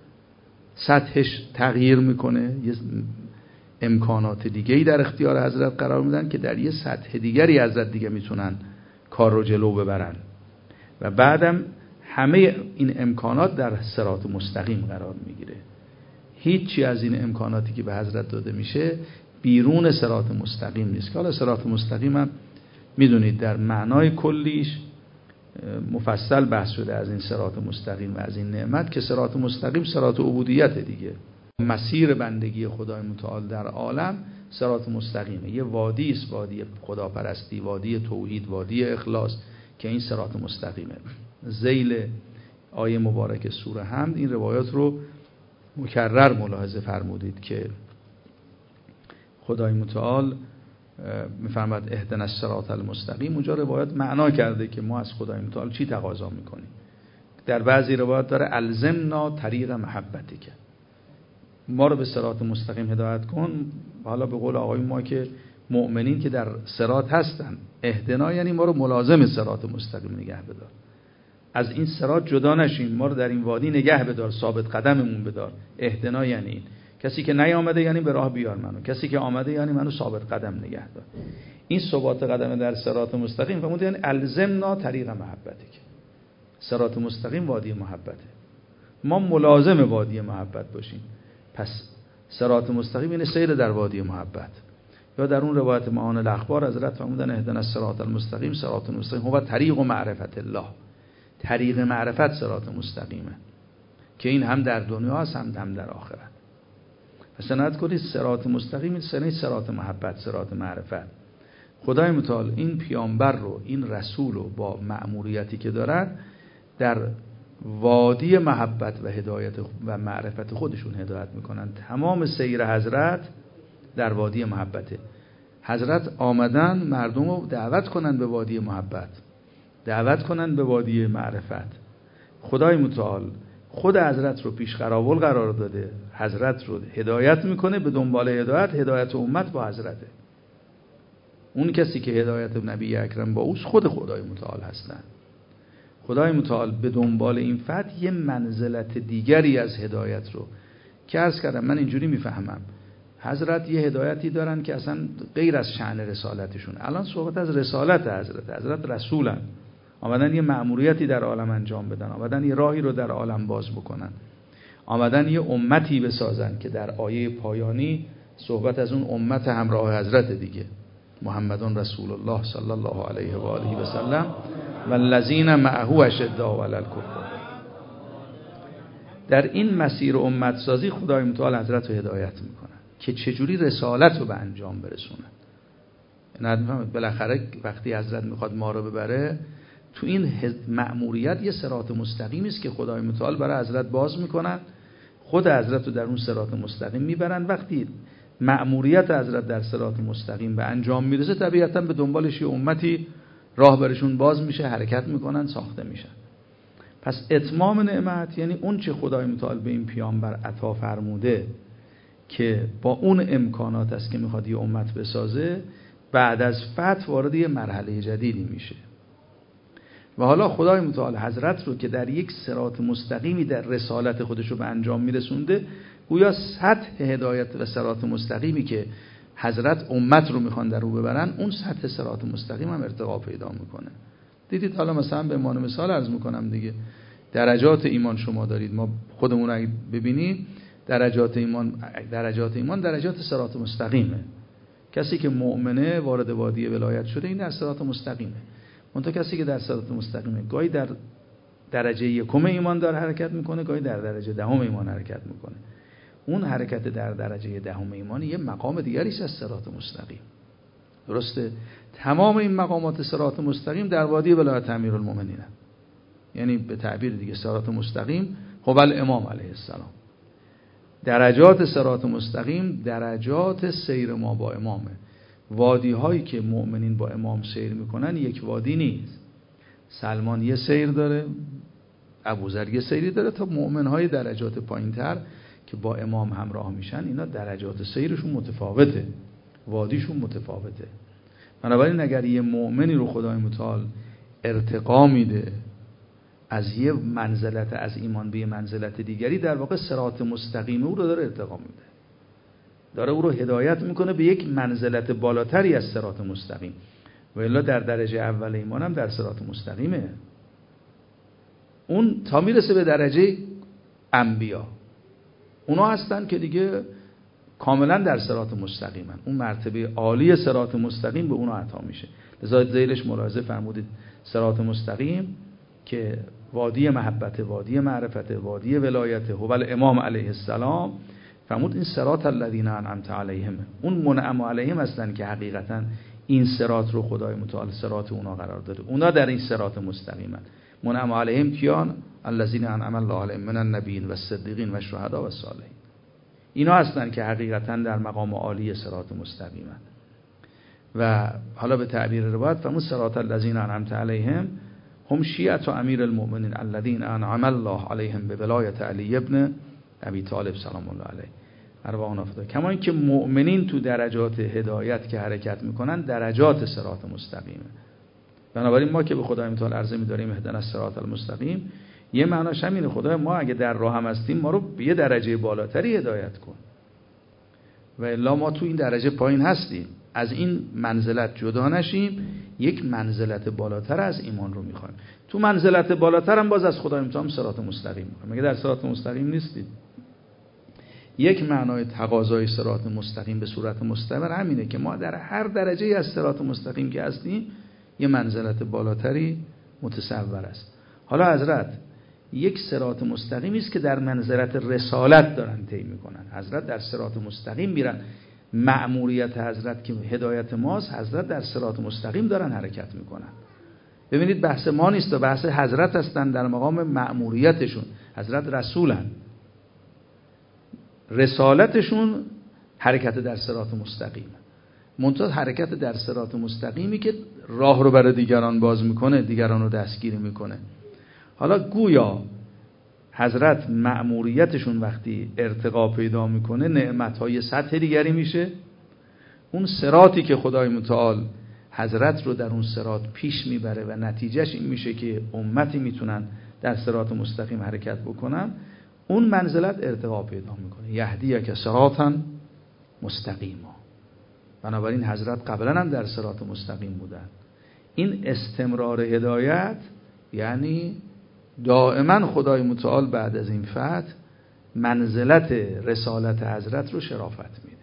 Speaker 1: سطحش تغییر میکنه، یه امکانات دیگه‌ای در اختیار حضرت قرار میدن که در یه سطح دیگری حضرت دیگه میتونن کار رو جلو ببرن، و بعدم همه این امکانات در صراط مستقیم قرار میگیره. هیچی از این امکاناتی که به حضرت داده میشه بیرون صراط مستقیم نیست، که حالا صراط مستقیم هم میدونید در معنای کلیش مفصل بحث شده از این صراط مستقیم و از این نعمت، که صراط مستقیم صراط عبودیت دیگه، مسیر بندگی خدای متعال در عالم صراط مستقیمه. یه وادی است، وادی خداپرستی، وادی توحید، وادی اخلاص، که این صراط مستقیمه. ذیل آیه مبارک سوره حمد این روایات رو مکرر ملاحظه فرمودید که خدای متعال میفرماد اهدنا الصراط المستقیم. اونجا روایت معنا کرده که ما از خدای متعال چی تقاضا میکنیم. در بعضی روایات داره الزمنا طریق محبتی، که ما رو به صراط مستقیم هدایت کن. حالا به قول آقای ما که مؤمنین که در صراط هستن، اهدنا یعنی ما رو ملازم صراط مستقیم نگه بدار، از این صراط جدا نشیم، ما رو در این وادی نگه بدار، ثابت قدممون بدار. اهدنا یعنی این کسی که نیامده یعنی به راه بیار منو، کسی که آمده یعنی منو ثابت قدم نگه دار. این ثبات قدم در صراط مستقیم فرمود یعنی الزمنا طریق محبتک. صراط مستقیم وادی محبته، ما ملازم وادی محبت باشیم. پس صراط مستقیم یعنی سیر در وادی محبت. یا در اون روایت معان الاخبار حضرت فرمودن اهدنا الصراط المستقیم، صراط المستقیم هو طریق معرفت الله. طریق معرفت صراط مستقیمه که این هم در دنیا هست هم در آخرت. پس نهایت کنید صراط مستقیم این سنه صراط محبت، صراط معرفت. خدای متعال این پیامبر رو، این رسول رو با مأموریتی که دارن در وادی محبت و هدایت و معرفت خودشون هدایت میکنن. تمام سیر حضرت در وادی محبته. حضرت آمدن مردم رو دعوت کنن به وادی محبت، دعوت کنن به وادی معرفت. خدای متعال خود حضرت رو پیش قراول قرار داده، حضرت رو هدایت میکنه. به دنبال هدایت امت با حضرته. اون کسی که هدایت نبی اکرم با اوست خود خدای متعال هستن. خدای متعال به دنبال این فتح یه منزلت دیگری از هدایت رو که عرض کردم من اینجوری میفهمم حضرت یه هدایتی دارن که اصلا غیر از شأن رسالتشون. الان صحبت از رسالت حضرت رسولن، آمدن یه مأموریتی در عالم انجام بدن، آمدن یه راهی رو در عالم باز بکنن، آمدن یه امتی بسازن که در آیه پایانی صحبت از اون امت همراه حضرت دیگه، محمدun رسول الله صلی الله علیه و آله و سلم والذین معه اشداء علی الکفار. در این مسیر امت سازی خدای متعال حضرت رو هدایت میکنن که چجوری رسالت رو به انجام برسونن. نمی‌فهمید بالاخره وقتی حضرت میخواد ما رو ببره تو این مأموریت یه صراط مستقیمی است که خدای متعال برای حضرت باز میکنن، خود حضرت رو در اون صراط مستقیم میبرن. وقتی مأموریت حضرت در صراط مستقیم به انجام میرسه طبیعتا به دنبالش یه امتی راه برشون باز میشه، حرکت میکنن، ساخته میشن. پس اتمام نعمت یعنی اون چه خدای متعال به این پیامبر عطا فرموده که با اون امکانات است که میخواد یه امت بسازه، بعد از فتح وارد یه مرحله جدیدی میشه. و حالا خدای متعال حضرت رو که در یک صراط مستقیمی در رسالت خودش رو به انجام میرسونده، گویا سطح هدایت و صراط مستقیمی که حضرت امت رو میخوان در رو ببرن، اون سطح صراط مستقیم هم ارتقا پیدا میکنه. دیدید حالا مثلا به عنوان مثال عرض میکنم دیگه، درجات ایمان شما دارید، ما خودمون رو ببینیم درجات ایمان درجات صراط مستقیمه. کسی که مؤمنه وارد وادی ولایت شده این در صراط مستقیمه. منتها کسی که در صراط مستقیمه گاهی در درجه یکم ایمان داره حرکت میکنه، گاهی در درجه دهم ایمان حرکت میکنه. اون حرکت در درجه دهم ایمان یه مقام دیگری است از صراط مستقیم. درسته؟ تمام این مقامات صراط مستقیم در وادی ولایت امیرالمومنین، یعنی به تعبیر دیگه صراط مستقیم هو الامام علیه السلام. درجات صراط مستقیم درجات سیر ما با امامه. وادی هایی که مؤمنین با امام سیر میکنن یک وادی نیست. سلمان یه سیر داره، ابوذر یه سیری داره، تا مؤمن های درجات پایین تر که با امام همراه میشن اینا درجات سیرشون متفاوته، وادیشون متفاوته. بنابراین اگر یه مؤمنی رو خدای متعال ارتقا میده از یه منزلت از ایمان به یه منزلت دیگری، در واقع صراط مستقیم او رو داره ارتقا میده، داره او رو هدایت میکنه به یک منزلت بالاتری از صراط مستقیم. و الا در درجه اول ایمان هم در صراط مستقیمه، اون تا میرسه به درجه انبیا، اونا هستن که دیگه کاملا در صراط مستقیمن. اون مرتبه عالی صراط مستقیم به اونا عطا میشه. لذا زیرش ملاحظه فرمودید صراط مستقیم که وادی محبت، وادی معرفت، وادی ولایت، هو الامام علیه السلام. فرمود این صراط الذین انعمت علیهم، اون منعم علیهم هستن که حقیقتا این صراط رو خدای متعال صراط اونا قرار داده. اونا در این صراط مستقیمن. منعم علیهم کیان؟ الذین انعم الله علیهم من النبیین و الصدیقین و الشهداء و الصالحین. اینا هستن که حقیقتا در مقام عالی صراط مستقیمن. و حالا به تعبیر روایت فرمود صراط الذین انعمت علیهم هم شیعة امیر المؤمنین الذین انعم الله علیهم به ولایت علی ابن ابی طالب سلام الله علیه ارواحهم افدا. کما اینکه مؤمنین تو درجات هدایت که حرکت میکنن درجات صراط مستقیمه. بنابراین ما که به خدای متعال عرضه می‌داریم اهدنا الصراط المستقیم، یه معناش همینه خدای ما اگه در راه هم هستیم ما رو به یه درجه بالاتری هدایت کن. و الا ما تو این درجه پایین هستیم. از این منزلت جدا نشیم، یک منزلت بالاتر از ایمان رو میخوایم. تو منزلت بالاتر هم باز از خدای متعال صراط مستقیم میخوایم. مگه در صراط مستقیم نیستید؟ یک معنای تقاضای صراط مستقیم به صورت مستمر همینه که ما در هر درجه از صراط مستقیم که هستیم یه منزلت بالاتری متصور است. حالا حضرت یک صراط مستقیمی است که در منزلت رسالت دارن طی میکنن. حضرت در صراط مستقیم میرن، مأموریت حضرت که هدایت ماست، حضرت در صراط مستقیم دارن حرکت میکنن. ببینید بحث ما نیست، بحث حضرت هستن در مقام مأموریتشون. حضرت رسولن، رسالتشون حرکت در صراط مستقیم. منتها حرکت در صراط مستقیمی که راه رو برای دیگران باز میکنه، دیگران رو دستگیری میکنه. حالا گویا حضرت مأموریتشون وقتی ارتقا پیدا میکنه نعمتهای سطح دیگری میشه. اون صراطی که خدای متعال حضرت رو در اون صراط پیش میبره و نتیجهش این میشه که امتی میتونن در صراط مستقیم حرکت بکنن، اون منزلت ارتقا پیدا میکنه. یهدیک صراطا مستقیما. بنابراین حضرت قبلا هم در صراط مستقیم بودن. این استمرار هدایت یعنی دائما خدای متعال بعد از این فتح منزلت رسالت حضرت رو شرافت میده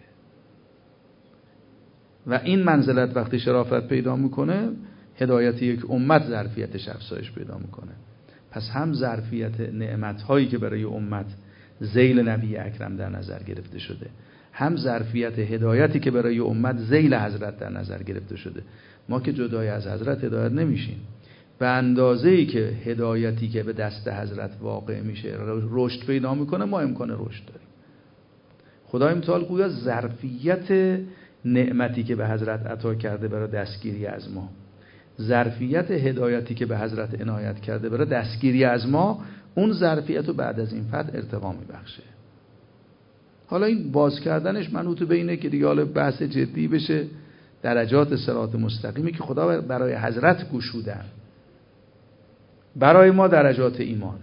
Speaker 1: و این منزلت وقتی شرافت پیدا میکنه هدایت یک امت ظرفیتش افزایش پیدا میکنه. پس هم ظرفیت نعمت هایی که برای امت ذیل نبی اکرم در نظر گرفته شده، هم ظرفیت هدایتی که برای امت ذیل حضرت در نظر گرفته شده. ما که جدای از حضرت هدایت نمیشیم. به اندازه‌ای که هدایتی که به دست حضرت واقع میشه رشد پیدا میکنه، ما امکان رشد داریم. خدای متعال گویا ظرفیت نعمتی که به حضرت عطا کرده برای دستگیری از ما، ظرفیت هدایتی که به حضرت عنایت کرده برای دستگیری از ما، اون ظرفیت رو بعد از این فتح ارتقا میبخشه. حالا این باز کردنش منوط به اینه که دیگه حالا بحث جدی بشه. درجات صراط مستقیمی که خدا برای حضرت گشودن، برای ما درجات ایمان،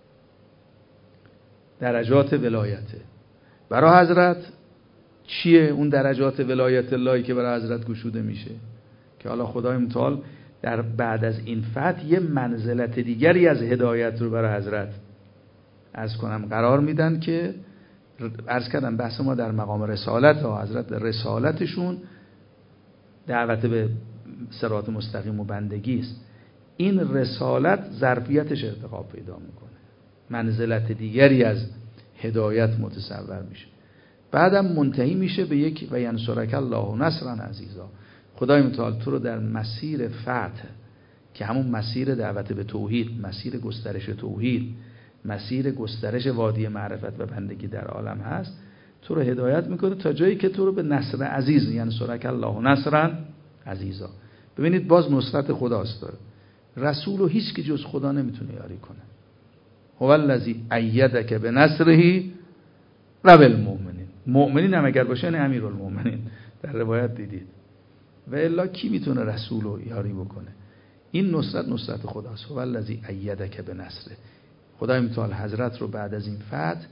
Speaker 1: درجات ولایته. برای حضرت چیه اون درجات ولایت اللهی که برای حضرت گشوده میشه؟ که حالا خدای متعال در بعد از این فتح یه منزلت دیگری از هدایت رو برای حضرت عرض کنم قرار میدن که عرض کردم بحث ما در مقام رسالت ها. حضرت رسالتشون دعوت به صراط مستقیم و بندگی است. این رسالت ظرفیتش ارتقا پیدا میکنه، منزلت دیگری از هدایت متصور میشه. بعدم منتهی میشه به یک و ینصرک الله نصرا عزیزا. خدای متعال تو رو در مسیر فتح که همون مسیر دعوت به توحید، مسیر گسترش توحید، مسیر گسترش وادی معرفت و بندگی در عالم هست، تو رو هدایت میکنه تا جایی که تو رو به نصر عزیز، ینصرک الله نصرا عزیزا. ببینید باز نصرت خداست داره. رسول رو هیچ کی جز خدا نمیتونه یاری کنه. هو الذی ایدک بنصره و بالمؤمنین. مؤمنین هم اگر باشه یعنی امیرالمؤمنین، در روایت دیدید. و الا کی میتونه رسول رو یاری بکنه؟ این نصرت خداست. هو الذی ایدک بنصره. خدای متعال حضرت رو بعد از این فتح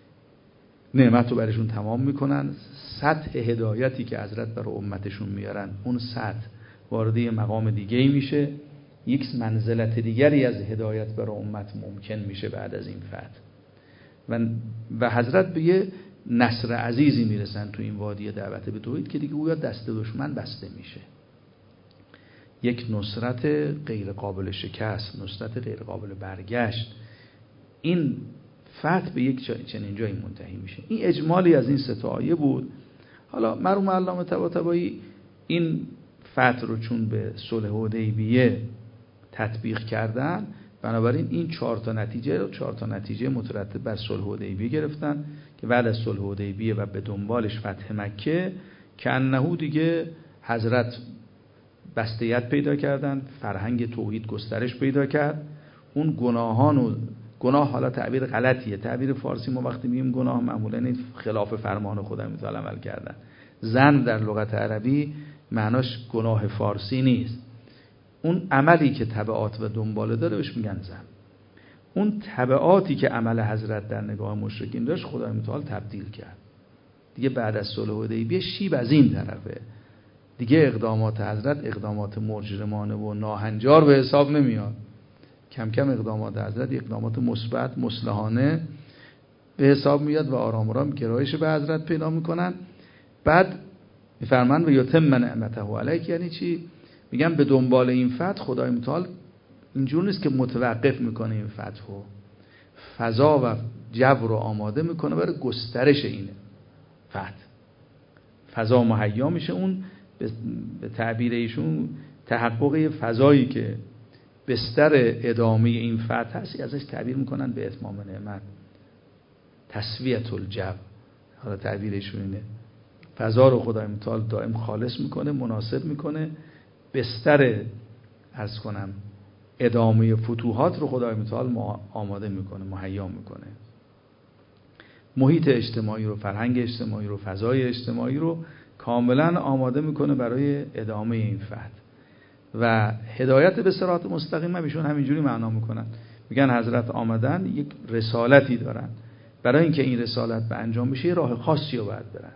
Speaker 1: نعمت رو برشون تمام میکنن. سطح هدایتی که حضرت برای امتشون میارن، اون سطح وارد مقام دیگه‌ای میشه. یک منزلت دیگری از هدایت برای امت ممکن میشه بعد از این فتح و حضرت به یه نصر عزیزی میرسن تو این وادی دعوت به توحید که دیگه گویا دست دشمن بسته میشه. یک نصرت غیر قابل شکست، نصرت غیر قابل برگشت. این فتح به یک چنین جایی منتهی میشه. این اجمالی از این سه تا آیه بود. حالا مرحوم علامه طباطبایی این فتح رو چون به صلح حدیبیه تطبیق کردن، بنابراین این 4 تا نتیجه مترتب بر صلح حدیبیه گرفتن که بعد از صلح حدیبیه و به دنبالش فتح مکه که انه دیگه حضرت بستیت پیدا کردن، فرهنگ توحید گسترش پیدا کرد. اون گناه حالا تعبیر غلطیه، تعبیر فارسی ما وقتی میگیم گناه معمولا این خلاف فرمان خدا متعال عمل کردن. زن در لغت عربی معناش گناه فارسی نیست. اون عملی که تبعات و دنباله داره بهش میگن زن. اون تبعاتی که عمل حضرت در نگاه مشرکین داشت خدای متعال تبدیل کرد. دیگه بعد از صلح حدیبیه شیب از این طرفه، دیگه اقدامات حضرت اقدامات مجرمانه و ناهنجار به حساب نمیاد. کم کم اقدامات حضرت اقدامات مثبت مصلحانه به حساب میاد و آرام آرام گرایش به حضرت پیدا میکنن. بعد میفرمان و یتم نعمته علیک، یعنی چی؟ میگن به دنبال این فتح خدای متعال اینجور نیست که متوقف میکنه این فتحو، فضا و جو رو آماده میکنه برای گسترش این فتح. فضا مهیا میشه، اون به تعبیر ایشون تحقق فضایی که بستر ادامه این فتح هست ازش تعبیر میکنن به اتمام نعمت، تسویت الجو. حالا تعبیرشون اینه، فضا رو خدای متعال دائم خالص میکنه، مناسب میکنه، بستر عرض کنم ادامه فتوحات رو خدای متعال آماده میکنه، مهیا میکنه. محیط اجتماعی رو، فرهنگ اجتماعی رو، فضای اجتماعی رو کاملا آماده میکنه برای ادامه این فتح. و هدایت به صراط مستقیم هم ایشون همینجوری معنا میکنن، میگن حضرت آمدن یک رسالتی دارن، برای اینکه این رسالت به انجام بشه راه خاصی رو باید برن.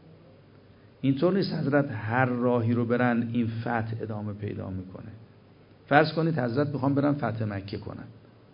Speaker 1: اینطور نیست حضرت هر راهی رو برن این فتح ادامه پیدا میکنه. فرض کنید حضرت میخوان برن فتح مکه کنن،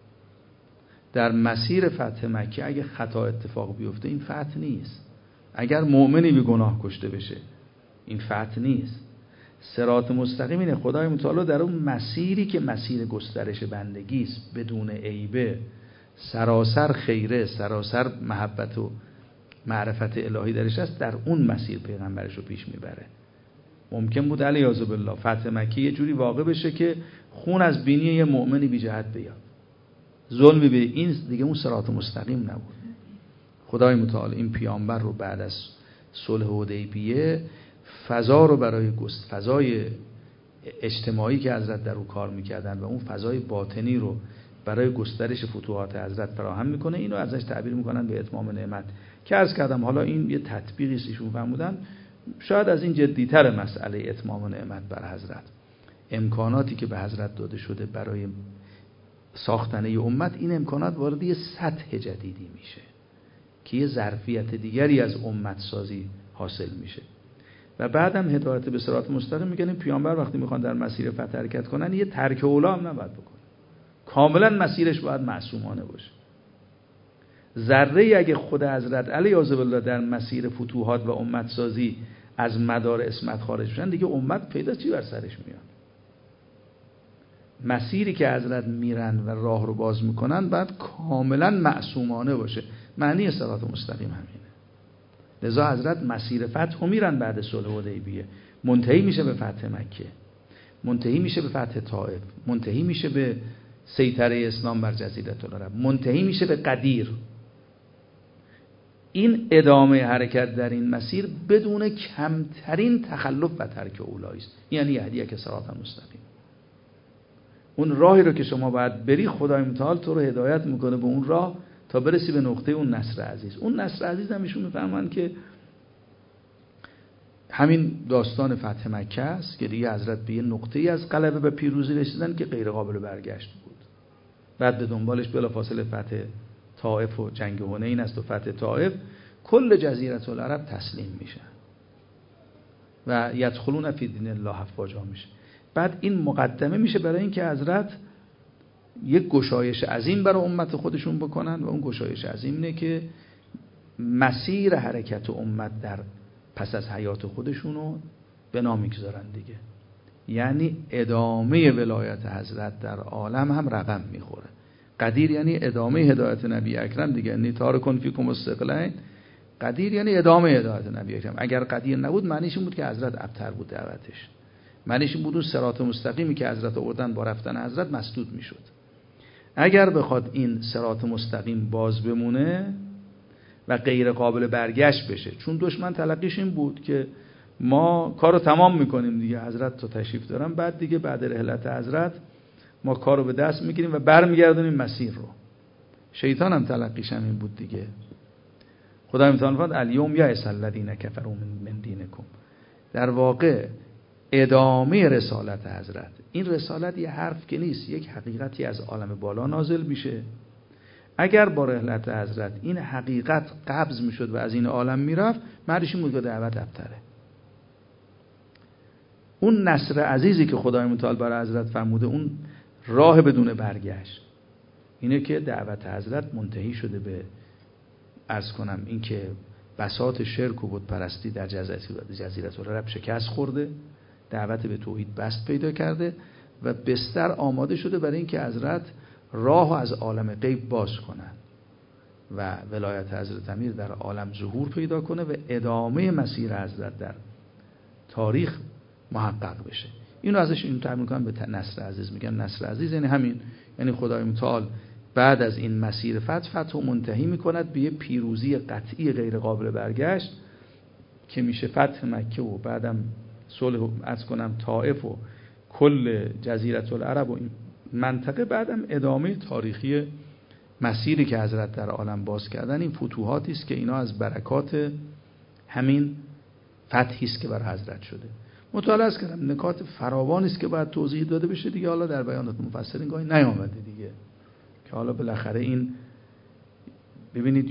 Speaker 1: در مسیر فتح مکه اگه خطا اتفاق بیفته این فتح نیست. اگر مؤمنی به گناه کشته بشه این فتح نیست. صراط مستقیم اینه، خدای متعال در اون مسیری که مسیر گسترش بندگی است، بدون عیبه، سراسر خیره، سراسر محبت و معرفت الهی درش است، در اون مسیر پیغمبرش رو پیش میبره. ممکن بود علیاذ بالله فتح مکه یه جوری واقع بشه که خون از بینی یه مؤمنی بی جهت بیاد، ظلمی به این، دیگه اون صراط مستقیم نبود. خدای متعال این پیامبر رو بعد از صلح حدیبیه فضا رو برای فضای اجتماعی که حضرت در اون کار میکردن و اون فضای باطنی رو برای گسترش فتوحات حضرت فراهم میکنه. اینو ازش تعبیر میکنن به اتمام نعمت که عرض کردم حالا این یه تطبیقی است ایشون فرمودن، شاید از این جدیتر مسئله اتمام نعمت بر حضرت. امکاناتی که به حضرت داده شده برای ساختنه امت، این امکانات وارد یه سطح جدیدی میشه که یه ظرفیت دیگری از امت سازی حاصل میشه. و بعدم هدایت به صراط مستقیم میگن این پیامبر وقتی میخوان در مسیر فتح حرکت کنن یه ترک اولا هم نباید بکنه، کاملا مسیرش باید معصومانه باشه. ذره اگه خود حضرت علیه بالله در مسیر فتوحات و امت سازی از مدار اسمت خارج بشن، دیگه امت پیدا چی بر سرش میاد؟ مسیری که حضرت میرن و راه رو باز میکنن باید کاملا معصومانه باشه. معنی صراط مستقیم همینه. لذا حضرت مسیر فتح میرن بعد صلح حدیبیه، منتهی میشه به فتح مکه، منتهی میشه به فتح طائف، منتهی میشه به سیطره اسلام بر جزیره العرب، منتهی میشه به قدیر. این ادامه حرکت در این مسیر بدون کمترین تخلف و ترک اولایی است. یعنی یهدیه که صراط مستقیم، اون راهی رو که شما باید بری خدای متعال تو رو هدایت میکنه به اون راه تا برسی به نقطه اون نصر عزیز. اون نصر عزیز هم ایشون میفهمن که همین داستان فتح مکه است که دیگه حضرت به یه نقطه‌ای از غلبه و پیروزی رسیدن که غیر قابل برگشت بود. بعد به دنبالش بلافاصله فتح طائف و جنگ حنین است و فتح طائف، کل جزیره العرب تسلیم میشن و یدخلون فی دین الله افواجا میشه. بعد این مقدمه میشه برای اینکه حضرت یک گشایش عظیم برای امت خودشون بکنن و اون گشایش عظیم اینه که مسیر حرکت امت در پس از حیات خودشونو بنا میگذارن دیگه. یعنی ادامه ولایت حضرت در عالم هم رقم میخوره. قدیر یعنی ادامه هدایت نبی اکرم دیگه، یعنی تارکن فیکم الثقلین. قدیر یعنی ادامه هدایت نبی اکرم. اگر قدیر نبود معنیش این بود که حضرت ابتر بود دعوتش، معنیش این بود اون صراط مستقیمی که حضرت آوردن با رفتن حضرت مسدود میشد. اگر بخواد این صراط مستقیم باز بمونه و غیر قابل برگشت بشه، چون دشمن تلقیش این بود که ما کارو تمام میکنیم دیگه، حضرت تو تشریف دارن، بعد دیگه بعد رحلت حضرت ما کارو به دست میگیریم و برمیگردونیم مسیر رو. شیطان هم تلقیش هم این بود دیگه. خدای متعال فرمود الیوم یئس الذین کفروا من دینکم. در واقع ادامه رسالت حضرت، این رسالت یه حرف که نیست، یک حقیقتی از عالم بالا نازل میشه، اگر با رحلت حضرت این حقیقت قبض میشد و از این عالم میرفت، معنیش این بود که دعوت ابتره. اون نصر عزیزی که خدای متعال برای حضرت فرموده، اون راه بدون برگشت، اینه که دعوت حضرت منتهی شده به عرض کنم این که بساط شرک و بت پرستی در جزیره العرب شکست خورده، دعوت به توحید بست پیدا کرده و بستر آماده شده برای اینکه حضرت راه از عالم غیب باز کنن و ولایت حضرت امیر در عالم ظهور پیدا کنه و ادامه مسیر حضرت در تاریخ محقق بشه. اینو ازش این تعبیر می‌کنن به نصر عزیز. میگن نصر عزیز یعنی همین، یعنی خدای متعال بعد از این مسیر فتح و منتهی می‌کند به یه پیروزی قطعی غیر قابل برگشت که میشه فتح مکه و بعدم صلح از کنم طائف و کل جزیره العرب و این منطقه، بعدم ادامه تاریخی مسیری که حضرت در عالم باز کردن. این فتوحاتی است که اینا از برکات همین فتحی است که بر حضرت شده. مطالعه کردم، نکات فراوانی است که باید توضیح داده بشه دیگه، حالا در بیانات مفسرین گاهی نیامده دیگه، که حالا بالاخره این ببینید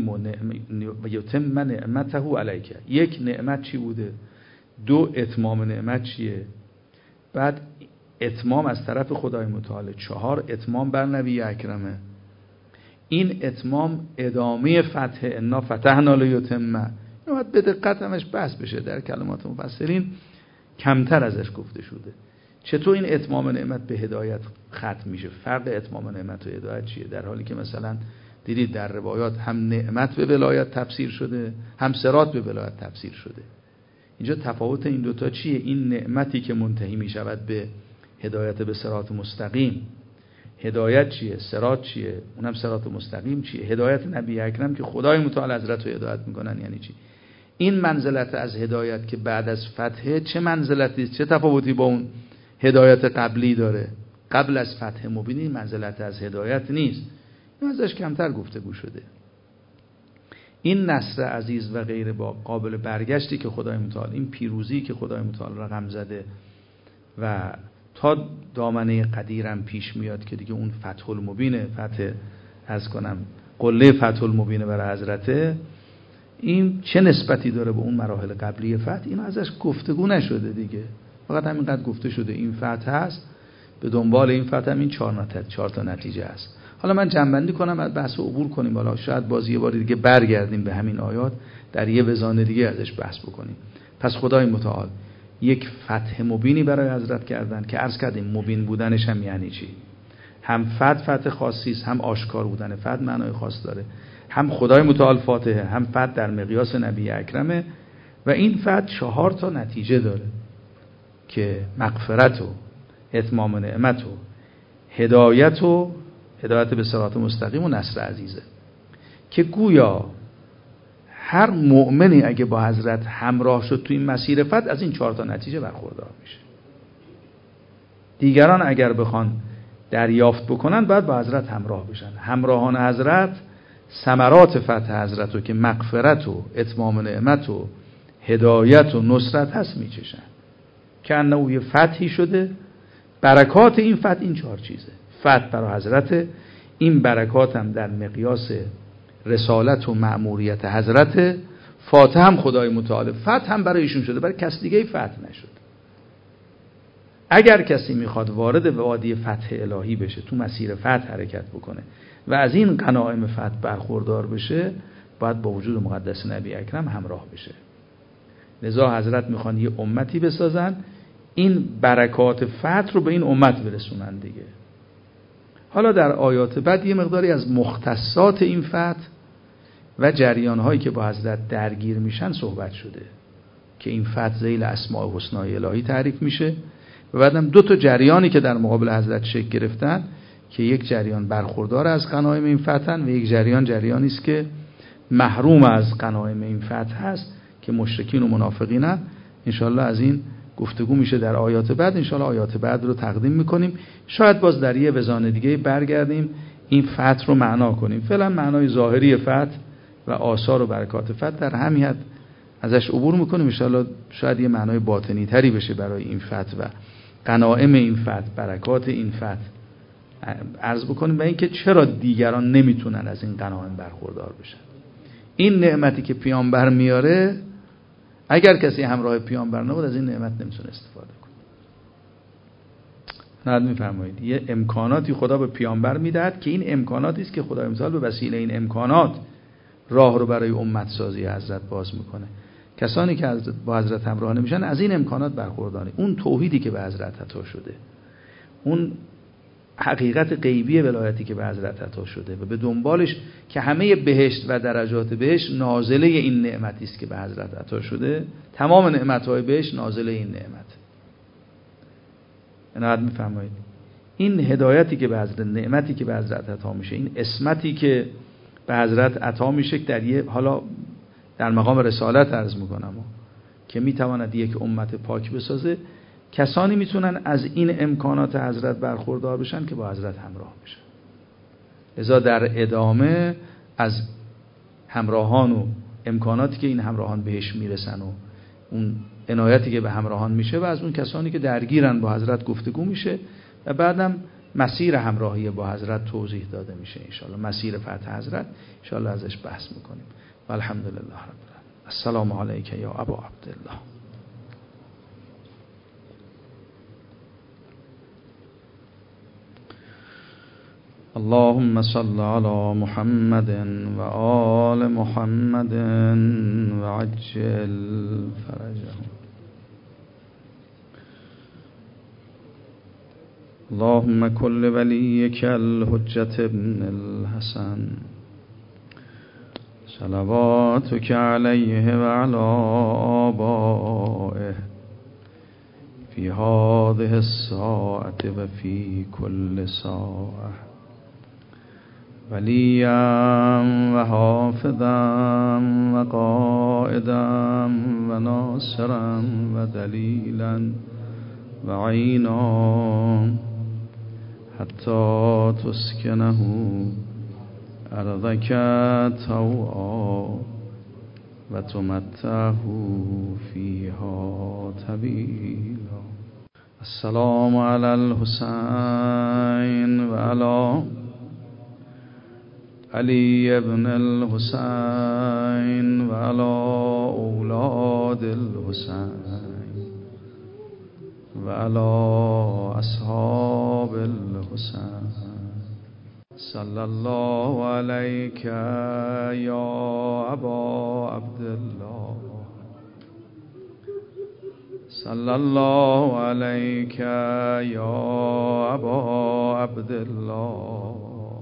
Speaker 1: یتم نعمته علیک، یک نعمت چی بوده، دو اتمام نعمت چیه، بعد اتمام از طرف خدای متعال، چهار اتمام بر نبی اکرمه. این اتمام ادامه فتح انا فتحنا لیتم، این باید به دقت همش بحث بشه، در کلمات مفسرین کمتر ازش گفته شده. چطور این اتمام نعمت به هدایت ختم میشه؟ فرق اتمام نعمت و هدایت چیه؟ در حالی که مثلا دیدید در روایات هم نعمت به ولایت تفسیر شده، هم صراط به ولایت تفسیر شده. اینجا تفاوت این دوتا چیه؟ این نعمتی که منتهی میشود به هدایت به صراط مستقیم، هدایت چیه؟ صراط چیه؟ اونم صراط مستقیم چیه؟ هدایت نبی اکرم که خدای متعال حضرت رو هدایت میکنن یعنی چی؟ این منزلت از هدایت که بعد از فتح چه منزلتی، چه تفاوتی با اون هدایت قبلی داره؟ قبل از فتح مبینی منزلت از هدایت نیست، این ازش کمتر گفتگو شده. این نصر عزیز و غیر با قابل برگشتی که خدای متعال، این پیروزی که خدای متعال رقم زده و تا دامنه قدیرم پیش میاد که دیگه اون فتح المبینه، فتح از کنم قله فتح المبینه برای حضرته، این چه نسبتی داره به اون مراحل قبلی فتح؟ این ازش گفتگو نشده دیگه، فقط همینقدر گفته شده این فتح هست، به دنبال این فتح هم این چهار تا نتیجه هست. حالا من جمع‌بندی کنم، از بحث عبور کنیم، حالا شاید باز یه بار دیگه برگردیم به همین آیات، در یه وزان دیگه ازش بحث بکنیم. پس خدای متعال یک فتح مبینی برای حضرت کردن که عرض کردیم مبین بودنش هم یعنی چی؟ هم فتح خاصی است، هم آشکار بودن فتح معنای خاص داره، هم خدای متعال فاتحه، هم فتح در مقیاس نبی اکرمه و این فتح 4 تا نتیجه داره که مغفرت و اتمام نعمت و هدایت به صراط مستقیم و نصر عزیزه، که گویا هر مؤمنی اگه با حضرت همراه شد تو این مسیر فتح از این 4 تا نتیجه برخوردار میشه. دیگران اگر بخوان دریافت بکنن باید با حضرت همراه بشن. همراهان حضرت ثمرات فتح حضرت رو که مغفرت و اتمام نعمت و هدایت و نصرت هست میچشن، که انه یه فتحی شده. برکات این فتح این 4 چیزه. فتح برای حضرت، این برکات هم در مقیاس رسالت و مأموریت حضرت، فاتح هم خدای متعال، فتح هم برای ایشون شده، برای کس دیگه فتح نشد. اگر کسی میخواد وارد وادی فتح الهی بشه، تو مسیر فتح حرکت بکنه و از این غنایم فتح برخوردار بشه، باید با وجود مقدس نبی اکرم همراه بشه. لذا حضرت میخوان یه امتی بسازن، این برکات فتح رو به این امت برسونن دیگه. حالا در آیات بعد یه مقداری از مختصات این فتح و جریان‌هایی که با حضرت درگیر میشن صحبت شده، که این فتح ذیل اسماء الحسنای الهی تعریف میشه و بعدم 2 تا جریانی که در مقابل حضرت شکل گرفتن، که یک جریان برخوردار از غنایم این فتحن و یک جریانی است که محروم از غنایم این فتح هست، که مشرکین و منافقینن. انشالله از این گفتگو میشه در آیات بعد. انشالله آیات بعد رو تقدیم میکنیم، شاید باز در یه وزان دیگه برگردیم این فتح رو معنا کنیم. فعلا معنای ظاهری فتح و آثار و برکات فتح در همین حد ازش عبور میکنیم. انشالله شاید یه معنای باطنی تری بشه برای این فتح و غنایم این فتح، برکات این فتح عرض بکنیم و اینکه چرا دیگران نمیتونن از این غنایم برخوردار بشن. این نعمتی که پیامبر میاره، اگر کسی همراه پیامبر نبود از این نعمت نمیتونه استفاده کنه. نهاد میفرمایید یه امکاناتی خدا به پیامبر میدهد که این امکاناتی است که خدای متعال به وسیله این امکانات راه رو برای امت سازی حضرت باز میکنه. کسانی که با حضرت همراه نمیشن از این امکانات برخورداری. اون توحیدی که به حضرت عطا شده، اون حقیقت غیبی ولایتی که به حضرت عطا شده و به دنبالش که همه بهشت و درجات بهشت نازله این نعمتی است که به حضرت عطا شده، تمام نعمت‌های بهشت نازله این نعمت. عنایت می‌فرمایید این هدایتی که به حضرت، نعمتی که به حضرت عطا میشه، این اسمتی که به حضرت عطا میشه حالا در مقام رسالت عرض میکنم که میتواند یک امت پاک بسازه، کسانی میتونن از این امکانات حضرت برخوردار بشن که با حضرت همراه بشن. لذا در ادامه از همراهان و امکاناتی که این همراهان بهش میرسن و اون عنایتی که به همراهان میشه و از اون کسانی که درگیرن با حضرت گفتگو میشه و بعدم مسیر همراهی با حضرت توضیح داده میشه. انشاءالله مسیر فتح حضرت انشاءالله ازش بحث میکنیم. و الحمدلله رب العالمین. السلام علیک یا ابا عبدالله. اللهم صل على محمد و آل محمد و عجل فرجهم. اللهم كل وليك الحجة ابن الحسن صلواتك عليه وعلى آبائه في هذه الساعة وفي كل ساعة وليا وحافظا وقائدا وناصرا ودليلا وعينا حتى تسكنه أرضك طوعا وتمتعه فيها طويلا. السلام على الحسين وعلى علي بن الحسين وعلى أولاد الحسين وعلى أصحاب الحسين. صلى الله عليك يا أبا عبد الله. صلى الله عليك يا أبا عبد الله.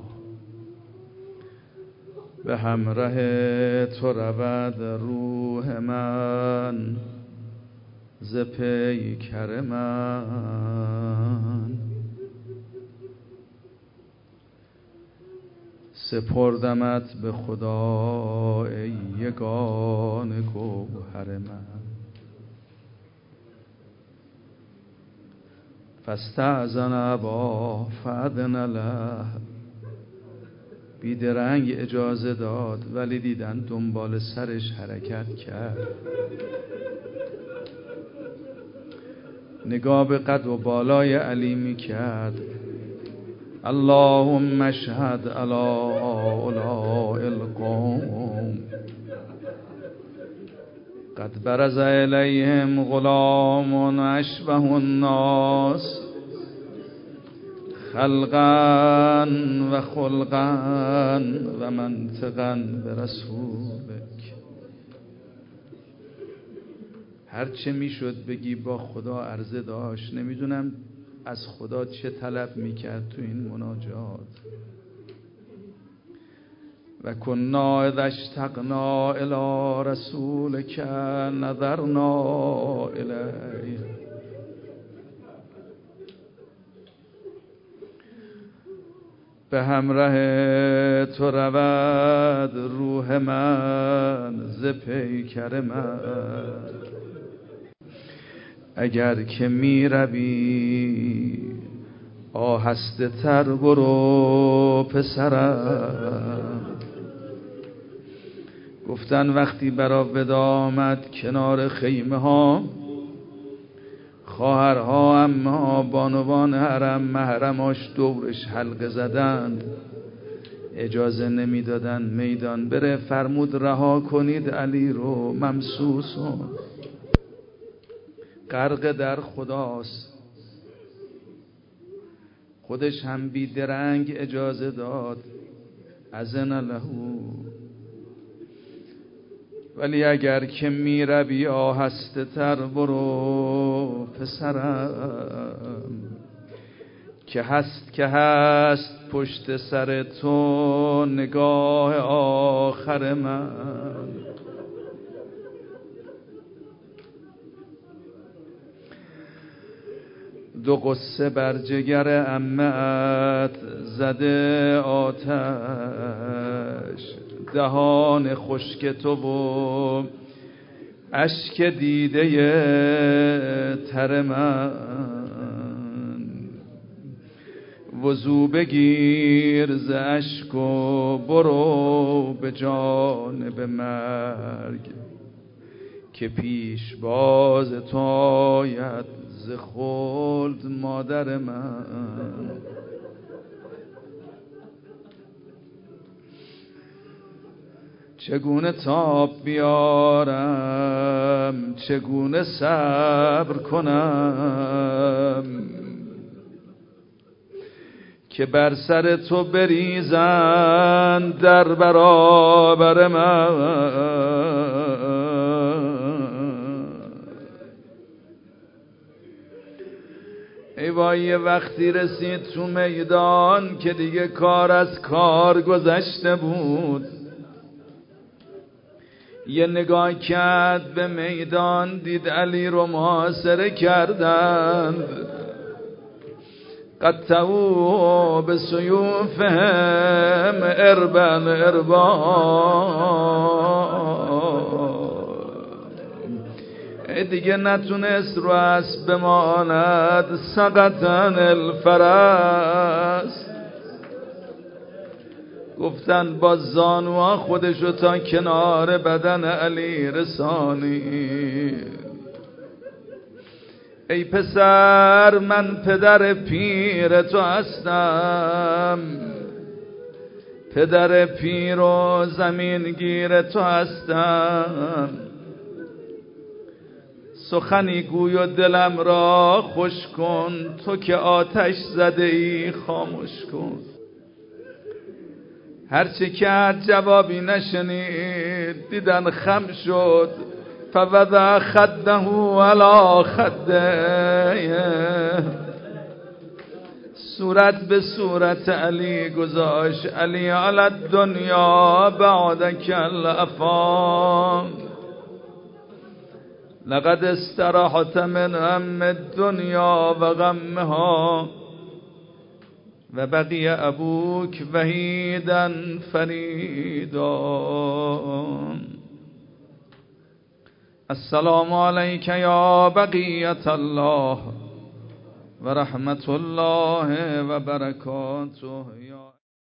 Speaker 1: به همراه تو رود روح من ز پیکر من، سپردمت به خدا ای یگانه گوهر من. فاستأذن ابا فأذن له. بیدرنگ اجازه داد ولی دیدن دنبال سرش حرکت کرد. نگاه به قد و بالای علی می کرد. اللهم اشهد علی هؤلاء القوم قد برز الیهم غلام اشبه الناس خلقا و خلقا و منطقا برسولک. هرچه میشد بگی با خدا عرضه داشت. نمیدونم از خدا چه طلب میکرد تو این مناجات. و کنا اذا اشتقنا الی رسولک نظرنا الیه. به همراه تو رود روح من ز پیکر من. اگر که می روی آهسته تر برو پسرم. گفتن وقتی برا ودا آمد کنار خیمه ها خواهرها عمه‌ها بانوان حرم محرماش دورش حلقه زدند، اجازه نمیدادن میدان بره. فرمود رها کنید علی رو، ممسوس و غرق در خداست. خودش هم بی درنگ اجازه داد، اذن له. ولی اگر که میروی آهسته تر برو پسرم، که هست پشت سر تو نگاه آخر من. دو قصه بر جگر عمت زده آتش، دهان خشک تو و اشک دیده تر من. وضو بگیر ز اشک و برو به جانب مرگ، که پیش باز تو آید ز خلد مادر من. چگونه تاب بیارم، چگونه صبر کنم، که بر سر تو بریزند در برابر من. ای وای یه وقتی رسید تو میدان که دیگه کار از کار گذشته بود. یه نگاه کرد به میدان، دید علی رو محاصره کردند. قطعوا به سیوفهم اربا دیگه نتونست رو اسب بماند، سقطن الفرس. گفتن با زانوها خودشو تا کنار بدن علی رسانی. ای پسر من پدر پیر تو هستم، پدر پیر و زمینگیر تو هستم. سخنی گوی و دلم را خوش کن، تو که آتش زده ای خاموش کن. هرچه کرد جوابی نشنید، دیدن خم شد. فوضع خده علی خده، صورت به صورت علی گذاشت. علی علی الدنیا بعدک الافام، لقد استراحت من هم الدنیا و غمها، و بقی ابوک وحیدا فریدا. السلام علیک یا بقیت الله و رحمت الله و برکاته.